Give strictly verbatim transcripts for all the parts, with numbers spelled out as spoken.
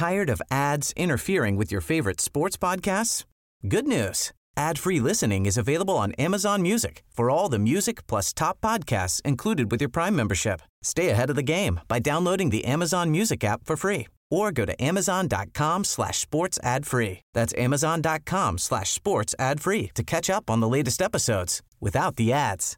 Tired of ads interfering with your favorite sports podcasts? Good news. Ad-free listening is available on Amazon Music for all the music plus top podcasts included with your Prime membership. Stay ahead of the game by downloading the Amazon Music app for free or go to amazon.com slash sports ad free. That's amazon.com slash sports ad free to catch up on the latest episodes without the ads.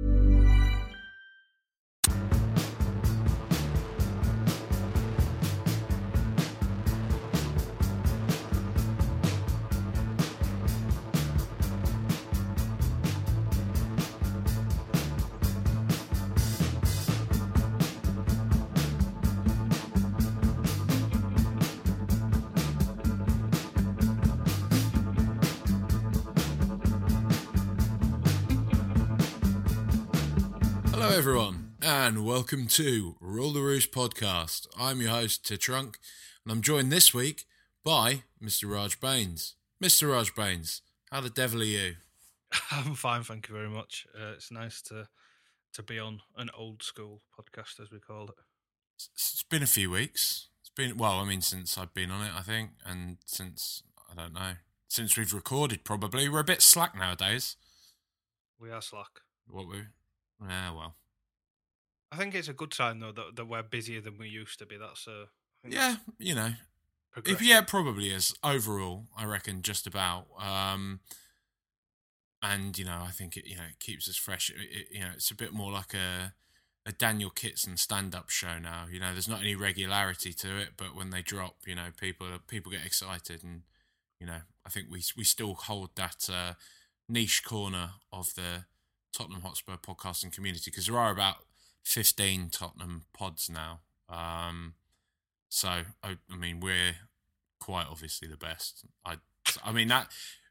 Hello everyone, and welcome to Rule the Roost podcast. I'm your host, Titrunk, and I'm joined this week by Mister Raj Baines. Mister Raj Baines, how the devil are you? I'm fine, thank you very much. Uh, it's nice to to be on an old school podcast, as we call it. It's, it's been a few weeks. It's been, well, I mean, since I've been on it, I think, and since, I don't know, since we've recorded probably. We're a bit slack nowadays. We are slack. What we? Yeah, well. I think it's a good sign, though, that, that we're busier than we used to be. That's uh, Yeah, you know. If, yeah, it probably is. Overall, I reckon just about. Um, and, you know, I think it, you know, it keeps us fresh. It, it, you know, it's a bit more like a a Daniel Kitson stand-up show now. You know, there's not any regularity to it, but when they drop, you know, people people get excited. And, you know, I think we we still hold that uh, niche corner of the Tottenham Hotspur podcasting community, because there are about fifteen Tottenham pods now. Um, so, I, I mean, we're quite obviously the best. I, I mean, that,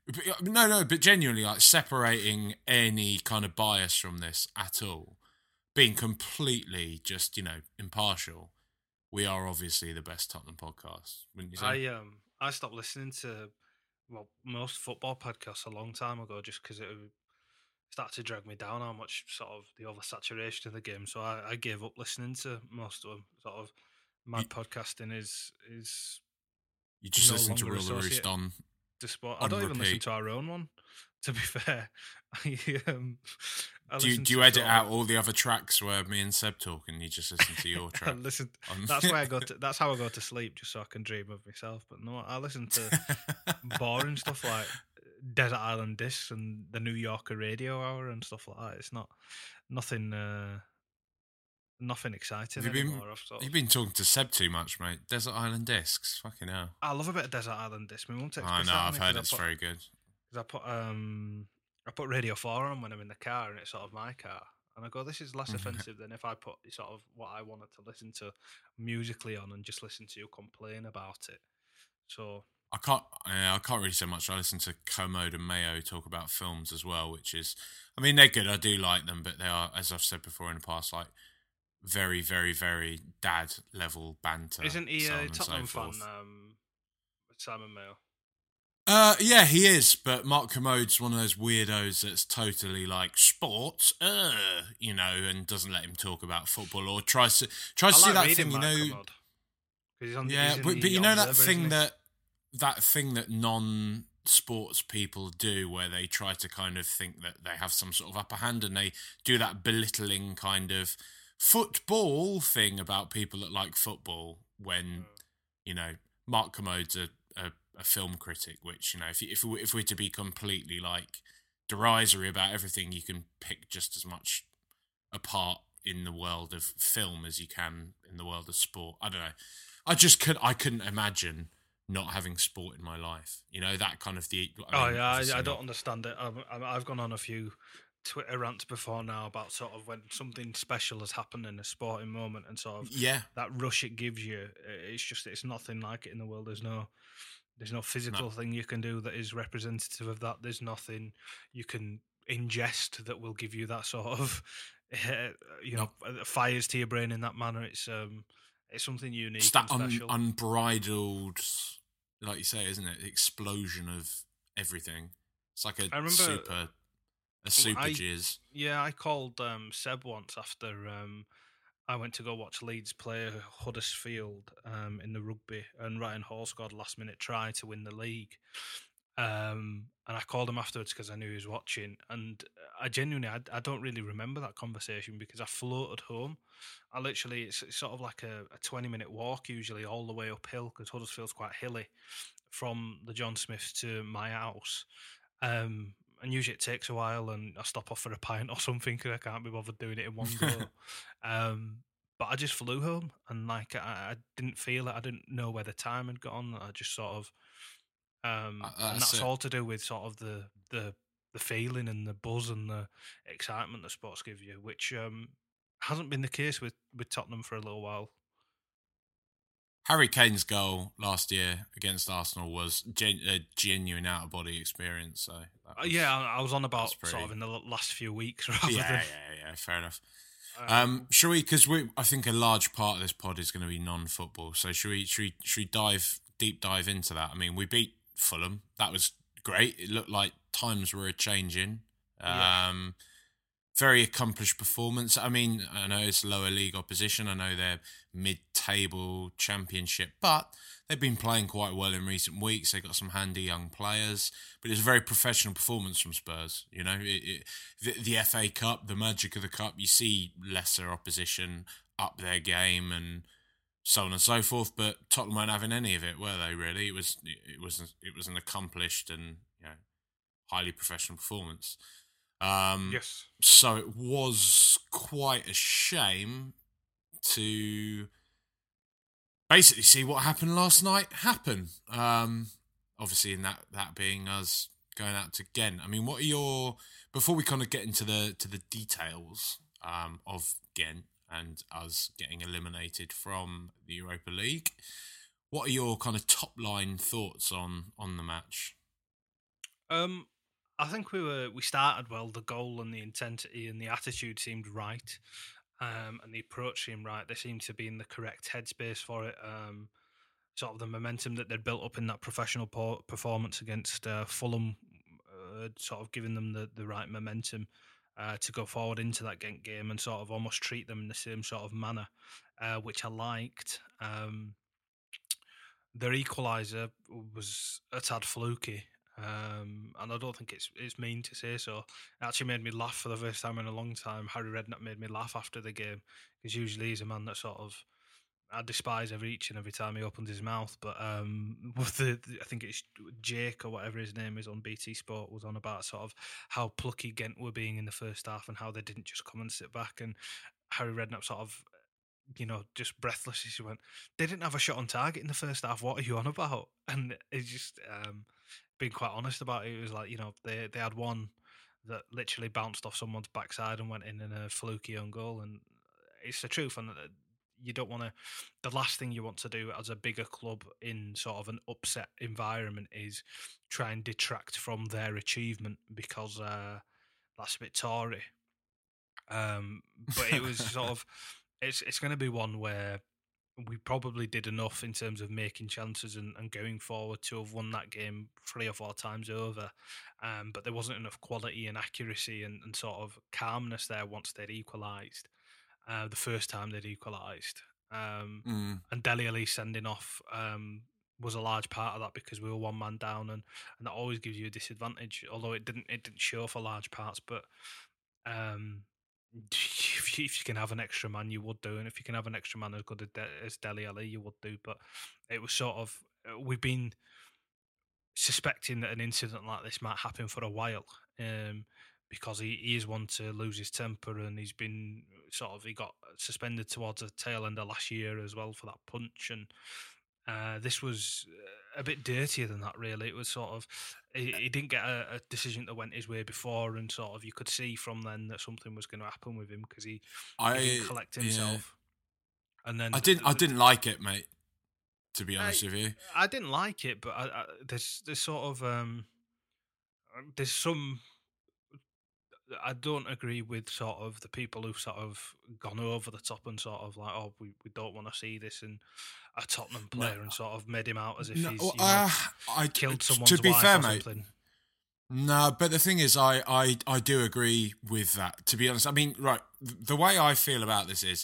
no, no, but genuinely, like, separating any kind of bias from this at all, being completely just, you know, impartial, we are obviously the best Tottenham podcast, wouldn't you say? I, um, I stopped listening to, well, most football podcasts a long time ago, just because it started to drag me down how much sort of the oversaturation of the game. So I, I gave up listening to most of them. Sort of my you, podcasting is is you just no listen to Rule the Roost on, to sport. on I don't repeat. even listen to our own one, to be fair. I, um, I do you, do you edit sort of, out all the other tracks where me and Seb talk, and you just listen to your track? listen, that's why I go to. That's how I go to sleep, just so I can dream of myself. But no, I listen to boring stuff like Desert Island Discs and the New Yorker Radio Hour and stuff like that. It's not nothing, uh, nothing exciting have anymore. Been, sort of, you've been talking to Seb too much, mate. Desert Island Discs, fucking hell. I love a bit of Desert Island Discs. My mum takes I know, I've heard it's put, very good. Because I put um, I put Radio Four on when I'm in the car, and it's sort of my car. And I go, this is less offensive than if I put sort of what I wanted to listen to musically on and just listen to you complain about it. So I can't. Uh, I can't really say much. I listen to Commode and Mayo talk about films as well, which is, I mean, they're good. I do like them, but they are, as I've said before in the past, like very, very, very dad level banter. Isn't he so a Tottenham so fan, um, Simon Mayo? Uh, yeah, he is. But Mark Commode's one of those weirdos that's totally like sports, uh, you know, and doesn't let him talk about football or tries to tries to like do that thing, you Mark know. Commode, he's on, yeah, he's but, but you know that thing he? that that thing that non-sports people do, where they try to kind of think that they have some sort of upper hand, and they do that belittling kind of football thing about people that like football. When you know Mark Commode's a, a, a film critic, which you know if if we, if we're to be completely like derisory about everything, you can pick just as much apart in the world of film as you can in the world of sport. I don't know. I just could I couldn't imagine not having sport in my life. You know, that kind of the. I mean, oh yeah, I, I don't not. understand it. I've, I've gone on a few Twitter rants before now about sort of when something special has happened in a sporting moment, and sort of yeah, that rush it gives you. It's just it's nothing like it in the world. There's no there's no physical no. thing you can do that is representative of that. There's nothing you can ingest that will give you that sort of you know no. fires to your brain in that manner. It's um. It's something unique it's that and special. Un- unbridled, like you say, isn't it? The explosion of everything. It's like a I remember, super, a super I, jizz. Yeah, I called um, Seb once after um, I went to go watch Leeds play Huddersfield um, in the rugby, and Ryan Hall scored a last minute try to win the league. Um, and I called him afterwards because I knew he was watching. And I genuinely, I, I don't really remember that conversation because I floated home. I literally, it's, it's sort of like a, a twenty minute walk usually all the way uphill because Huddersfield's quite hilly from the John Smiths to my house. Um, and usually it takes a while and I stop off for a pint or something because I can't be bothered doing it in one go. um, but I just flew home and like I, I didn't feel it. I didn't know where the time had gone. I just sort of, um, Uh, and that's that's it. all to do with sort of the the the feeling and the buzz and the excitement that sports give you, which um, hasn't been the case with, with Tottenham for a little while. Harry Kane's goal last year against Arsenal was gen- a genuine out of body experience. So that Uh, was, yeah, I, I was on about pretty- sort of in the l- last few weeks rather yeah, than. yeah, yeah. Fair enough. Um, Um, shall we? Because we, I think a large part of this pod is going to be non-football. So should we? Should we? Should we dive deep dive into that? I mean, we beat Fulham. That was great. It looked like times were a changing. Yeah. Um, very accomplished performance. I mean, I know it's lower league opposition. I know they're mid-table championship, but they've been playing quite well in recent weeks. They've got some handy young players, but it's a very professional performance from Spurs. You know, it, it, the, the F A Cup, the magic of the cup. You see lesser opposition up their game and so on and so forth. But Tottenham weren't having any of it, were they? Really, it was it was it was an accomplished and you know highly professional performance. Um, yes. So it was quite a shame to basically see what happened last night happen. Um, obviously, in that that being us going out to Ghent. I mean, what are your before we kind of get into the to the details um, of Ghent and us getting eliminated from the Europa League? What are your kind of top line thoughts on on the match? Um, I think we were we started well. The goal and the intensity and the attitude seemed right, um, and the approach seemed right. They seemed to be in the correct headspace for it. Um, sort of the momentum that they'd built up in that professional po- performance against uh, Fulham, uh, sort of giving them the, the right momentum uh, to go forward into that Ghent game and sort of almost treat them in the same sort of manner, uh, which I liked. Um, their equaliser was a tad fluky. Um, and I don't think it's it's mean to say so. It actually made me laugh for the first time in a long time. Harry Redknapp made me laugh after the game because usually he's a man that sort of I despise every each and every time he opens his mouth. But um, with the, the I think it's Jake or whatever his name is on B T Sport was on about sort of how plucky Ghent were being in the first half and how they didn't just come and sit back. And Harry Redknapp sort of you know, just breathless. She went, they didn't have a shot on target in the first half. What are you on about? And it's just um, being quite honest about it. It was like, you know, they they had one that literally bounced off someone's backside and went in in a fluky own goal. And it's the truth. And you don't want to, the last thing you want to do as a bigger club in sort of an upset environment is try and detract from their achievement because uh, that's a bit Tory. Um, but it was sort of, it's it's going to be one where we probably did enough in terms of making chances and, and going forward to have won that game three or four times over. Um, but there wasn't enough quality and accuracy and, and sort of calmness there once they'd equalised. Uh, the first time they'd equalised. Um, Mm. And Dele Alli sending off um, was a large part of that because we were one man down, and, and that always gives you a disadvantage. Although it didn't, it didn't show for large parts. But um, if you, if you can have an extra man, you would do, and if you can have an extra man as good as, De- as Dele Alli, you would do. But it was sort of we've been suspecting that an incident like this might happen for a while. Um, because he, he is one to lose his temper, and he's been sort of he got suspended towards the tail end of last year as well for that punch, and uh, this was a bit dirtier than that. Really, it was sort of he, he didn't get a, a decision that went his way before, and sort of you could see from then that something was going to happen with him because he, I he didn't collect himself. Yeah. And then I didn't I didn't like it, mate. To be honest I, with you, I didn't like it, but I, I, there's there's sort of um, there's some. I don't agree with sort of the people who've sort of gone over the top and sort of like, oh, we, we don't want to see this in a Tottenham player, no. and sort of made him out as if no, he's you uh, know, I, killed someone's to be wife fair, or mate, something. No, but the thing is, I, I, I do agree with that, to be honest. I mean, right, the way I feel about this is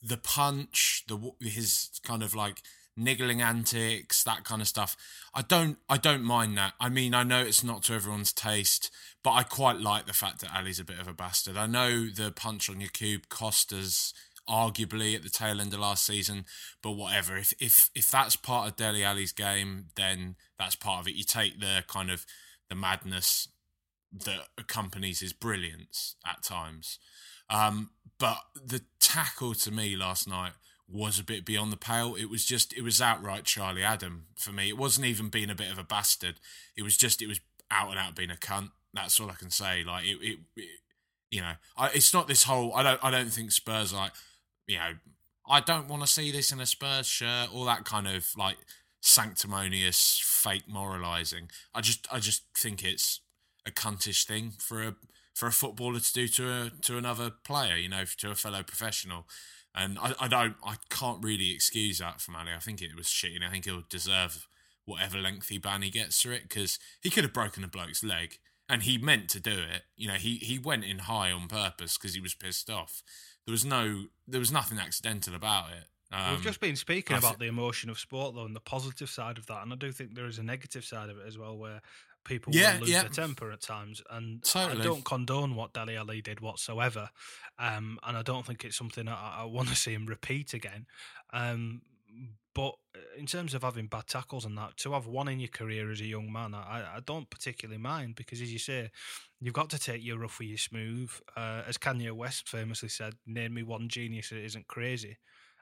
the punch, the his kind of like niggling antics, that kind of stuff. I don't I don't mind that. I mean, I know it's not to everyone's taste, but I quite like the fact that Ali's a bit of a bastard. I know the punch on Yakub cost us arguably at the tail end of last season, but whatever. If if if that's part of Dele Alli's game, then that's part of it. You take the kind of the madness that accompanies his brilliance at times. Um, but the tackle to me last night was a bit beyond the pale. It was just, it was outright Charlie Adam for me. It wasn't even being a bit of a bastard. It was just, it was out and out being a cunt. That's all I can say. Like it, it, it you know, I, it's not this whole. I don't, I don't think Spurs are like, you know, I don't want to see this in a Spurs shirt. All that kind of like sanctimonious fake moralising. I just, I just think it's a cuntish thing for a for a footballer to do to a to another player, you know, to a fellow professional. And I, I don't, I can't really excuse that from Ali. I think it was shit, and I think he'll deserve whatever lengthy ban he gets for it, because he could have broken a bloke's leg, and he meant to do it. You know, he he went in high on purpose because he was pissed off. There was no, there was nothing accidental about it. Um, We've just been speaking I about th- the emotion of sport, though, and the positive side of that, and I do think there is a negative side of it as well, where people yeah, will lose yeah. their temper at times, and totally. I don't condone what Dele Alli did whatsoever, um, and I don't think it's something I, I want to see him repeat again. Um, but in terms of having bad tackles and that, to have one in your career as a young man, I, I don't particularly mind, because as you say, you've got to take your rough with your smooth. Uh, as Kanye West famously said, "Name me one genius that isn't crazy."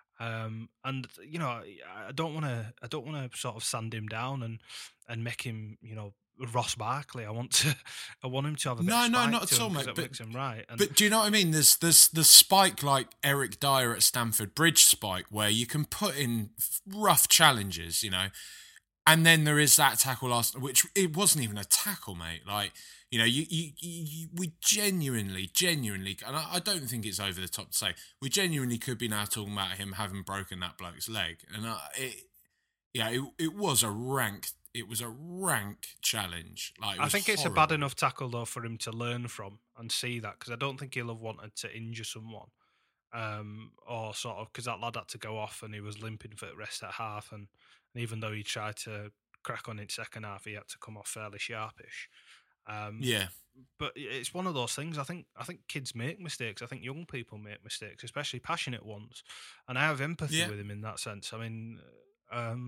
Um, and you know, I don't want to, I don't want to sort of sand him down and and make him, you know, Ross Barkley. I want to, I want him to have a bit no, of no, spike not to at all, him, mate. that But, makes him right. And but do you know what I mean? There's there's the spike like Eric Dyer at Stamford Bridge spike, where you can put in rough challenges, you know, and then there is that tackle last, which it wasn't even a tackle, mate. Like, you know, you, you, you we genuinely, genuinely, and I, I don't think it's over the top to say, we genuinely could be now talking about him having broken that bloke's leg, and uh, it, yeah, it it was a rank. It was a rank challenge. Like, I think horrible. It's a bad enough tackle, though, for him to learn from and see that, because I don't think he'll have wanted to injure someone, um, or sort of, because that lad had to go off and he was limping for the rest at half, and, and even though he tried to crack on in second half, he had to come off fairly sharpish. Um, yeah, but it's one of those things. I think I think kids make mistakes. I think young people make mistakes, especially passionate ones, and I have empathy yeah. with him in that sense. I mean. Um,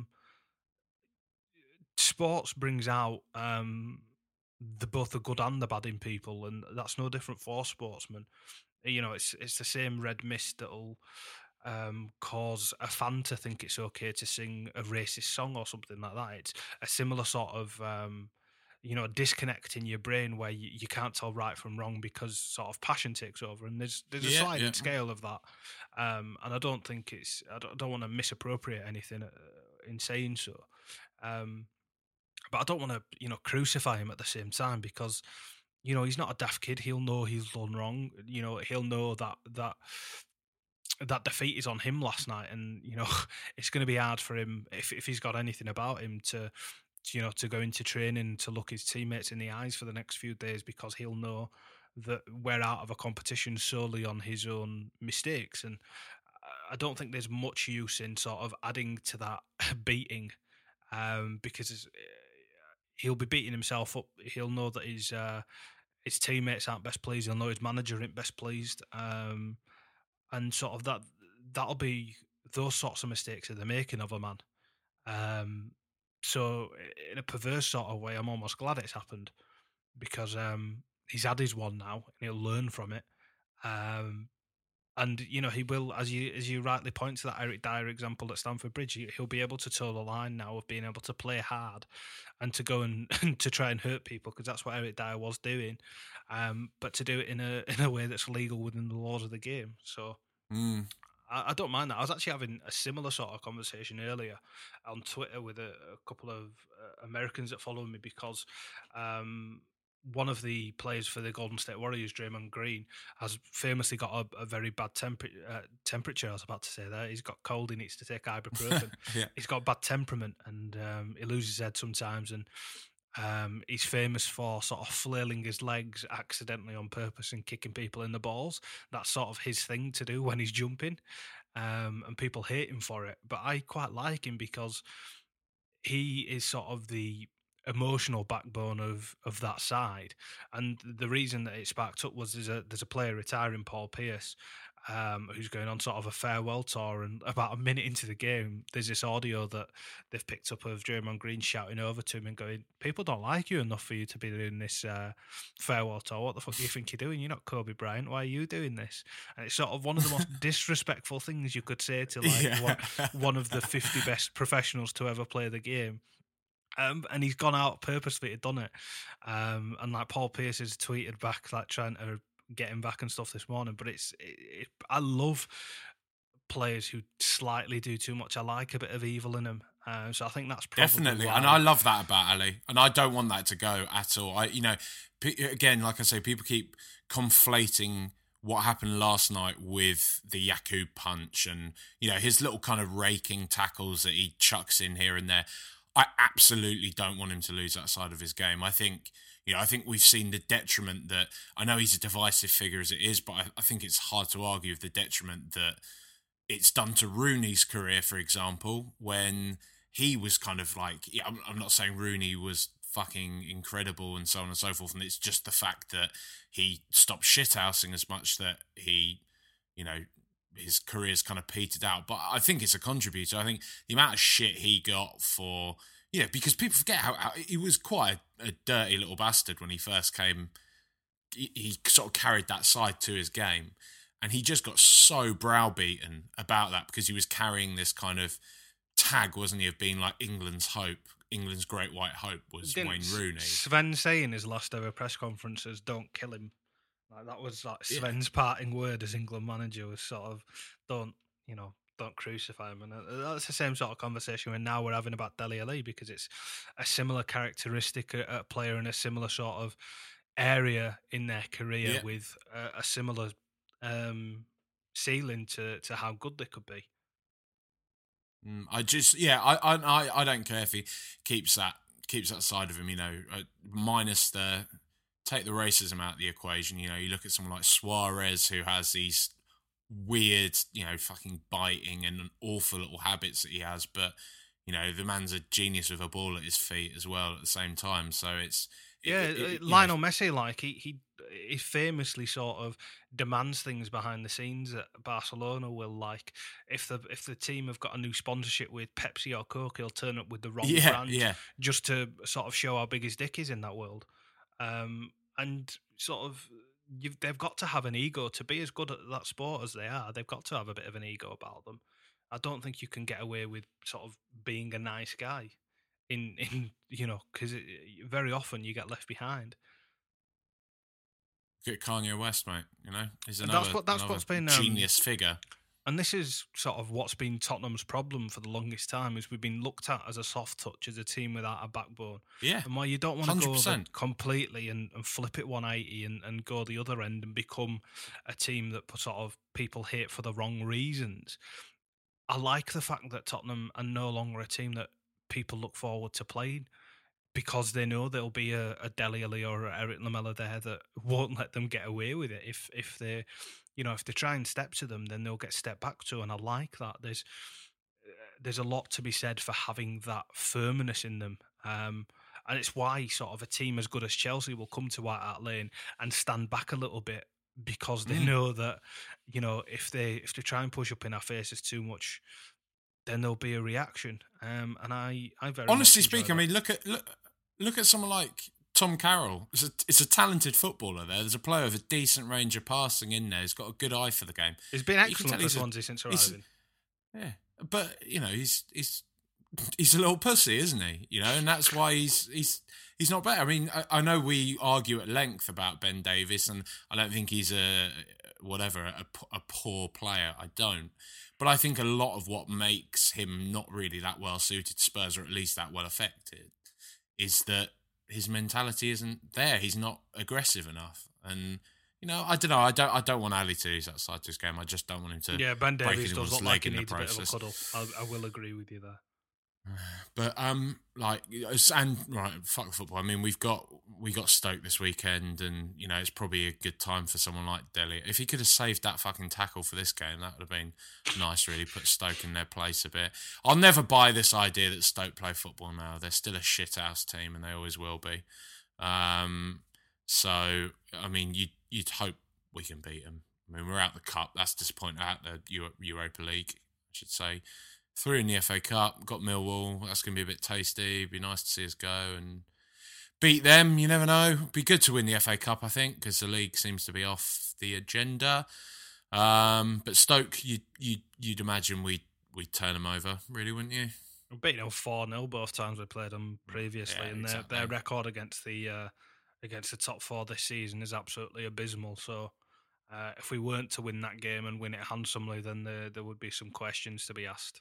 Sports brings out um, the both the good and the bad in people, and that's no different for sportsmen. You know, it's it's the same red mist that'll um, cause a fan to think it's okay to sing a racist song or something like that. It's a similar sort of um, you know, disconnect in your brain where you, you can't tell right from wrong because sort of passion takes over, and there's there's a yeah, sliding yeah. scale of that. Um, and I don't think it's I don't, I don't want to misappropriate anything in saying so. Um, But I don't want to, you know, crucify him at the same time, because, you know, he's not a daft kid. He'll know he's done wrong. You know, he'll know that that that defeat is on him last night, and you know, it's going to be hard for him if if he's got anything about him to, you know, to go into training to look his teammates in the eyes for the next few days, because he'll know that we're out of a competition solely on his own mistakes, and I don't think there's much use in sort of adding to that beating, um, because it's, he'll be beating himself up. He'll know that his uh, his teammates aren't best pleased. He'll know his manager ain't best pleased, um, and sort of that that'll be those sorts of mistakes are the making of a man. Um, so in a perverse sort of way, I'm almost glad it's happened, because um, he's had his one now, and he'll learn from it. Um, And you know, he will, as you as you rightly point to that Eric Dyer example at Stamford Bridge, he'll be able to toe the line now of being able to play hard and to go and, and to try and hurt people, because that's what Eric Dyer was doing, um, but to do it in a in a way that's legal within the laws of the game. So mm. I, I don't mind that. I was actually having a similar sort of conversation earlier on Twitter with a, a couple of uh, Americans that follow me, because Um, one of the players for the Golden State Warriors, Draymond Green, has famously got a, a very bad temper, uh, temperature. I was about to say that. He's got cold, he needs to take ibuprofen. yeah. He's got bad temperament, and um, he loses his head sometimes. And um, he's famous for sort of flailing his legs accidentally on purpose and kicking people in the balls. That's sort of his thing to do when he's jumping. um, and people hate him for it. But I quite like him because he is sort of the emotional backbone of of that side. And the reason that it sparked up was there's a there's a player retiring, Paul Pierce, um, who's going on sort of a farewell tour. And about a minute into the game, there's this audio that they've picked up of Draymond Green shouting over to him and going, "People don't like you enough for you to be doing this uh, farewell tour. What the fuck do you think you're doing? You're not Kobe Bryant. Why are you doing this?" And it's sort of one of the most disrespectful things you could say to like Yeah. one, one of the fifty best professionals to ever play the game. Um, and he's gone out purposely to done it. Um, and like Paul Pierce has tweeted back, like trying to get him back and stuff this morning. But it's, it, it, I love players who slightly do too much. I like a bit of evil in them. Um, so I think that's probably Definitely, why. and I love that about Ali, and I don't want that to go at all. I, you know, p- again, like I say, people keep conflating what happened last night with the Yakub punch, and you know his little kind of raking tackles that he chucks in here and there. I absolutely don't want him to lose that side of his game. I think, you know, I think we've seen the detriment that, I know he's a divisive figure as it is, but I, I think it's hard to argue with the detriment that it's done to Rooney's career, for example, when he was kind of like, yeah, I'm, I'm not saying Rooney was fucking incredible and so on and so forth, and it's just the fact that he stopped shithousing as much that he, you know, his career's kind of petered out. But I think it's a contributor. I think the amount of shit he got for, you know, because people forget how, how he was quite a, a dirty little bastard when he first came. He, he sort of carried that side to his game. And he just got so browbeaten about that because he was carrying this kind of tag, wasn't he, of being like England's hope. England's great white hope was Didn't Wayne Rooney. Sven saying his last ever press conferences, "Don't kill him." Like that was like Sven's yeah. parting word as England manager was sort of, "Don't, you know, don't crucify him." And that's the same sort of conversation when now we're having about Dele Alli, because it's a similar characteristic, a, a player in a similar sort of area in their career yeah. with a, a similar um, ceiling to, to how good they could be. Mm, I just, yeah, I, I, I don't care if he keeps that keeps that side of him, you know, uh, minus the. Take the racism out of the equation. You know, you look at someone like Suarez, who has these weird, you know, fucking biting and awful little habits that he has. But, you know, the man's a genius with a ball at his feet as well at the same time. So it's... Yeah, it, it, Lionel know. Messi, like, he, he he famously sort of demands things behind the scenes at Barcelona. Will, like, if the if the team have got a new sponsorship with Pepsi or Coke, he'll turn up with the wrong yeah, brand yeah. just to sort of show how big his dick is in that world. Um, and sort of, you've, they've got to have an ego to be as good at that sport as they are. They've got to have a bit of an ego about them. I don't think you can get away with sort of being a nice guy in, in you know, because very often you get left behind. Get Kanye West, mate, you know? He's another, that's what, that's another what's been, genius um, figure. And this is sort of what's been Tottenham's problem for the longest time, is we've been looked at as a soft touch, as a team without a backbone. Yeah. And while you don't want to go over completely and, and flip it one eighty and, and go the other end and become a team that sort of people hate for the wrong reasons, I like the fact that Tottenham are no longer a team that people look forward to playing, because they know there'll be a, a Dele Alli or a Eric Lamela there that won't let them get away with it. If if they, you know, if they try and step to them, then they'll get stepped back to. And I like that. There's there's a lot to be said for having that firmness in them. Um, and it's why sort of a team as good as Chelsea will come to White Hart Lane and stand back a little bit, because they mm. know that, you know, if they if they try and push up in our faces too much, then there'll be a reaction. Um, and I, I very honestly much speaking, that. I mean, look at look. Look at someone like Tom Carroll. It's a, it's a talented footballer there. There's a player with a decent range of passing in there. He's got a good eye for the game. He's been excellent for Swansea since arriving. Yeah, but, you know, he's he's he's a little pussy, isn't he? You know, and that's why he's he's he's not better. I mean, I, I know we argue at length about Ben Davies, and I don't think he's a, whatever, a, a poor player. I don't. But I think a lot of what makes him not really that well suited to Spurs, or at least that well affected, is that his mentality isn't there. He's not aggressive enough, and you know, I don't know. I don't. I don't want Ali to use that side to his game. I just don't want him to. Yeah, Ben Davies does look like he needs process. a bit of a cuddle. I, I will agree with you there. But um, like, and right, fuck football. I mean, we've got we got Stoke this weekend, and you know it's probably a good time for someone like Dele. If he could have saved that fucking tackle for this game, that would have been nice. Really put Stoke in their place a bit. I'll never buy this idea that Stoke play football now. They're still a shit house team, and they always will be. Um, so I mean, you you'd hope we can beat them. I mean, we're out the cup. That's disappointing. Out the Euro- Europa League, I should say. Through in the F A Cup, got Millwall. That's going to be a bit tasty. Be nice to see us go and beat them. You never know. Be good to win the F A Cup, I think, because the league seems to be off the agenda. Um, but Stoke, you you you'd imagine we we'd turn them over, really, wouldn't you? We beat them four nil both times we played them previously, Yeah, and exactly. their their record against the uh, against the top four this season is absolutely abysmal. So. Uh, if we weren't to win that game and win it handsomely, then there, there would be some questions to be asked.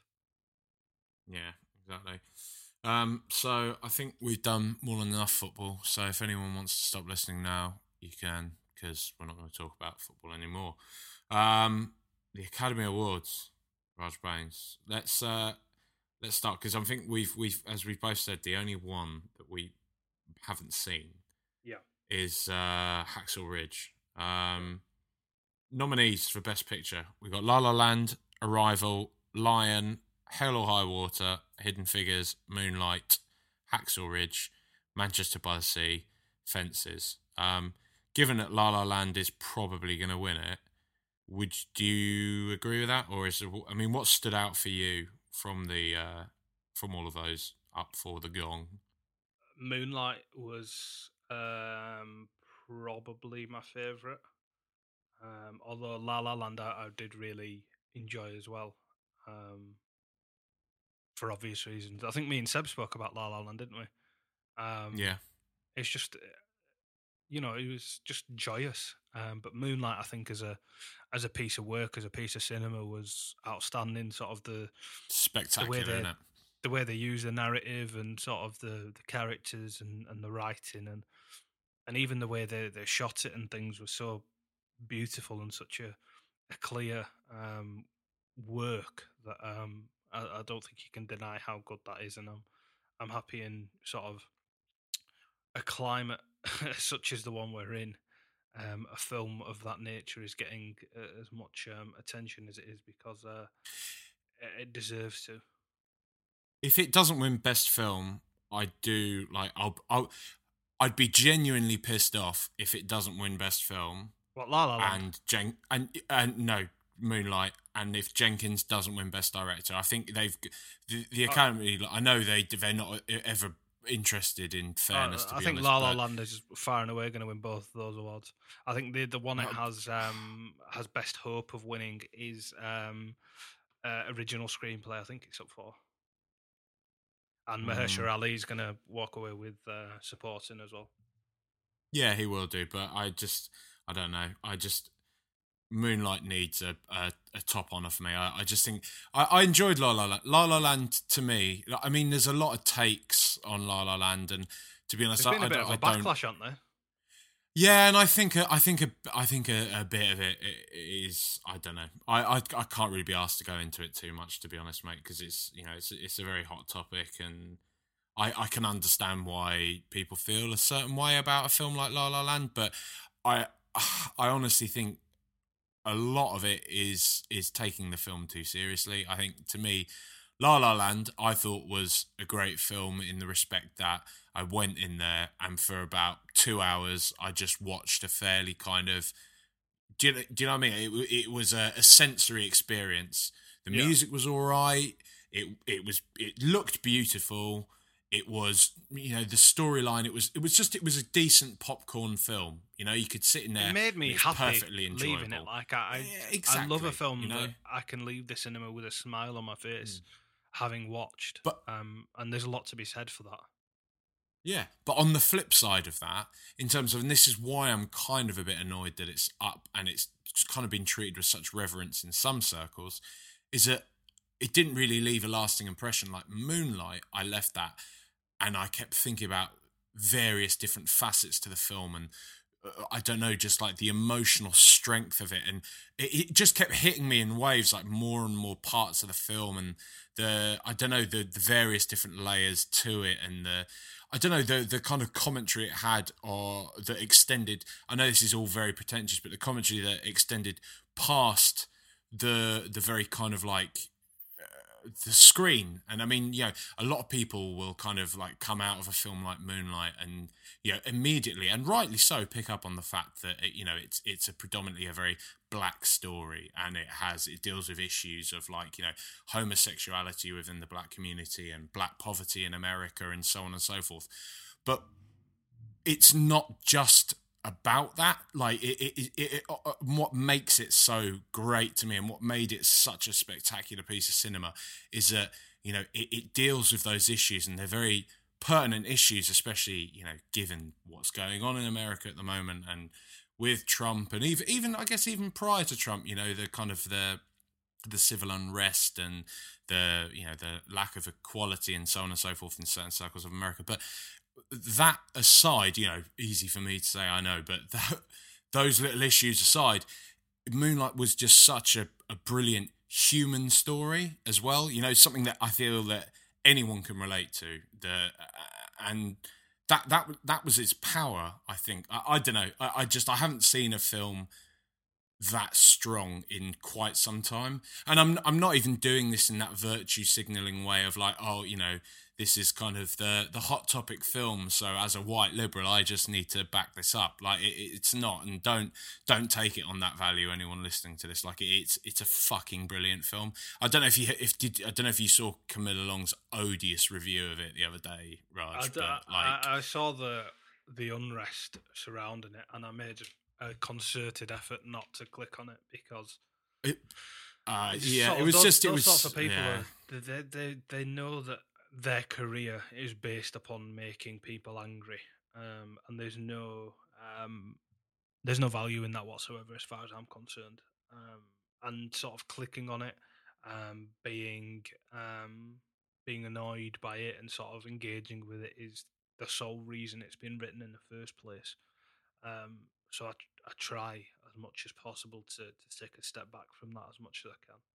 Yeah, exactly. Um, so I think we've done more than enough football. So if anyone wants to stop listening now, you can, because we're not going to talk about football anymore. Um, the Academy Awards, Raj Baines. Let's uh, let's start, because I think we've we've as we've both said, the only one that we haven't seen, yeah, is uh, Hacksaw Ridge. Um, nominees for Best Picture: we've got La La Land, Arrival, Lion, Hell or High Water, Hidden Figures, Moonlight, Hacksaw Ridge, Manchester by the Sea, Fences. Um, given that La La Land is probably going to win it, would do you agree with that, or is there, I mean, what stood out for you from the uh, from all of those up for the gong? Moonlight was um, probably my favourite. Um, although La La Land I, I did really enjoy as well, um, for obvious reasons. I think me and Seb spoke about La La Land, didn't we? Um, Yeah. It's just, you know, it was just joyous. Um, but Moonlight, I think, as a as a piece of work, as a piece of cinema, was outstanding. Sort of the Spectacular, the way they, isn't it? the way they use the narrative and sort of the, the characters and, and the writing and and even the way they, they shot it and things was so beautiful and such a, a clear um, work that um, I, I don't think you can deny how good that is, and I'm I'm happy in sort of a climate such as the one we're in. Um, a film of that nature is getting uh, as much um, attention as it is because uh, it, it deserves to. If it doesn't win Best Film, I do like. I'll. I'll I'd be genuinely pissed off if it doesn't win Best Film. What, La La Land? And Jen and and no Moonlight, and if Jenkins doesn't win Best Director, I think they've the, the Academy. Uh, I know they they're not ever interested in fairness. Uh, to I be think honest, La La but, Land is far and away going to win both of those awards. I think the the one it has um, has best hope of winning is um, uh, original screenplay. I think it's up for. And Mahershala mm, Ali is going to walk away with uh, supporting as well. Yeah, he will do, but I just I don't know. I just Moonlight needs a, a, a top honour for me. I, I just think I, I enjoyed La La Land. La La Land to me, I mean, there's a lot of takes on La La Land, and to be honest, There's been I, a bit I, of a I don't. backlash, aren't there? Yeah, and I think I think a, I think a, a bit of it is I don't know. I, I I can't really be asked to go into it too much, to be honest, mate, because it's you know it's it's a very hot topic, and I I can understand why people feel a certain way about a film like La La Land, but I I honestly think a lot of it is is taking the film too seriously. I think, to me, La La Land, I thought, was a great film in the respect that I went in there and for about two hours I just watched a fairly kind of, do you, do you know what I mean? It, it was a, a sensory experience. The Yeah. music was all right. It it was it looked beautiful. It was, you know, the storyline. It was it was just it was a decent popcorn film. You know, you could sit in there. It made me and it's happy perfectly enjoyable. leaving it. Like I, Yeah, I, exactly, I love a film you know? that I can leave the cinema with a smile on my face, Mm. having watched. But um, and there's a lot to be said for that. yeah, but on the flip side of that, in terms of, and this is why I'm kind of a bit annoyed that it's up and it's kind of been treated with such reverence in some circles, is that it didn't really leave a lasting impression. Like Moonlight, I left that and I kept thinking about various different facets to the film and I don't know, just like the emotional strength of it, and it, it just kept hitting me in waves, like more and more parts of the film, and the I don't know the the various different layers to it, and the I don't know the the kind of commentary it had, or that extended. I know this is all very pretentious, but the commentary that extended past the the very kind of like the screen. And I mean, you know, a lot of people will kind of like come out of a film like Moonlight and, you know, immediately, and rightly so, pick up on the fact that it, you know, it's it's a predominantly a very black story, and it has it deals with issues of like, you know, homosexuality within the black community and black poverty in America and so on and so forth. But it's not just about that. Like it, it, it, it, it what makes it so great to me, and what made it such a spectacular piece of cinema, is that, you know, it, it deals with those issues, and they're very pertinent issues, especially, you know, given what's going on in America at the moment, and with Trump, and even even I guess even prior to Trump, you know, the kind of the the civil unrest and the, you know, the lack of equality and so on and so forth in certain circles of America. But that aside, you know, easy for me to say, I know, but that, those little issues aside, Moonlight was just such a, a brilliant human story as well. You know, something that I feel that anyone can relate to. The and that that that was its power. I think. I, I don't know. I, I just I haven't seen a film that strong in quite some time, and I'm I'm not even doing this in that virtue signaling way of like, oh, you know, this is kind of the the hot topic film, so as a white liberal I just need to back this up. Like it, it's not, and don't don't take it on that value, anyone listening to this. Like it, it's it's a fucking brilliant film. I don't know if you if did I don't know if you saw Camilla Long's odious review of it the other day, Raj. I, but like I, I saw the the unrest surrounding it, and I made a concerted effort not to click on it because it, uh, yeah, sort it of was those, just it those was sorts of people. yeah. Are, they they they know that their career is based upon making people angry, um, and there's no um, there's no value in that whatsoever, as far as I'm concerned. Um, and sort of clicking on it, um, being um, being annoyed by it, and sort of engaging with it is the sole reason it's been written in the first place. Um, so I, I try as much as possible to, to take a step back from that as much as I can.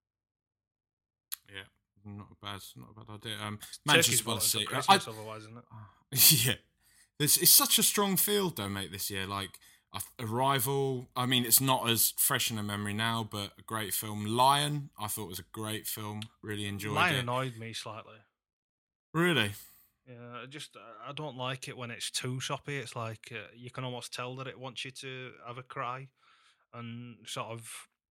Yeah, not a bad, not a bad idea. Um, Manchester by the sea. Christmas, I, otherwise, isn't it? Yeah, There's, it's such a strong field though, mate. This year, like Arrival. I mean, it's not as fresh in a memory now, but a great film. Lion, I thought was a great film. Really enjoyed Lion it. Lion annoyed me slightly. Really? Yeah, just I don't like it when it's too soppy. It's like uh, you can almost tell that it wants you to have a cry, and sort of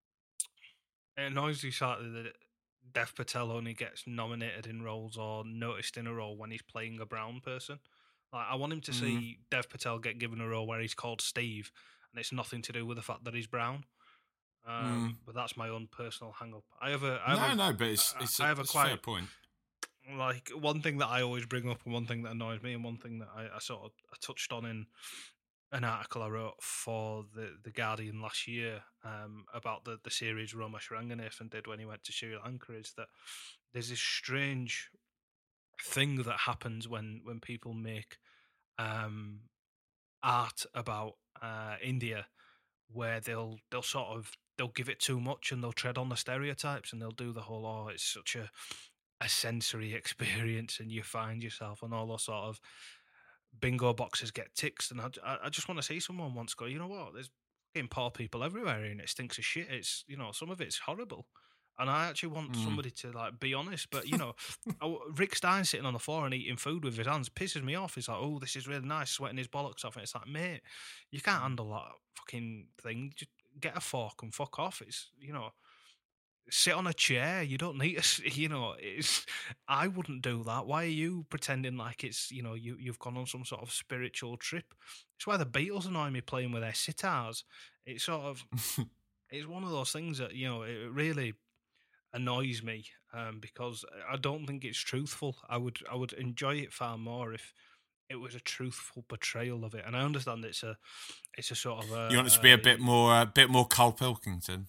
it annoys you slightly that Dev Patel only gets nominated in roles or noticed in a role when he's playing a brown person. Like I want him to mm. see Dev Patel get given a role where he's called Steve, and it's nothing to do with the fact that he's brown. Um, mm. But that's my own personal hang up. I have a I have no, a, no, but it's it's, I a, have a it's quite, a fair point. Like one thing that I always bring up, and one thing that annoys me, and one thing that I, I sort of I touched on in an article I wrote for the, the Guardian last year um, about the, the series Romesh Ranganathan did when he went to Sri Lanka, is that there's this strange thing that happens when, when people make um, art about uh, India, where they'll they'll sort of they'll give it too much and they'll tread on the stereotypes, and they'll do the whole oh it's such a a sensory experience, and you find yourself and all those sort of bingo boxes get ticks. And I, I just want to see someone once go, you know what, there's fucking poor people everywhere and it stinks of shit. It's, you know, some of it's horrible. And I actually want mm. somebody to like be honest. But, you know, Rick Stein sitting on the floor and eating food with his hands pisses me off. He's like, oh, this is really nice, sweating his bollocks off. And it's like, mate, you can't handle that fucking thing. Just get a fork and fuck off. It's, you know, sit on a chair. You don't need to, you know, it's, I wouldn't do that. Why are you pretending like it's, you know, you, you've gone on some sort of spiritual trip? It's why the Beatles annoy me playing with their sitars. It's sort of, it's one of those things that, you know, it really annoys me um, because I don't think it's truthful. I would, I would enjoy it far more if it was a truthful portrayal of it. And I understand it's a, it's a sort of a... You want it to be a bit more, a bit more Carl Pilkington?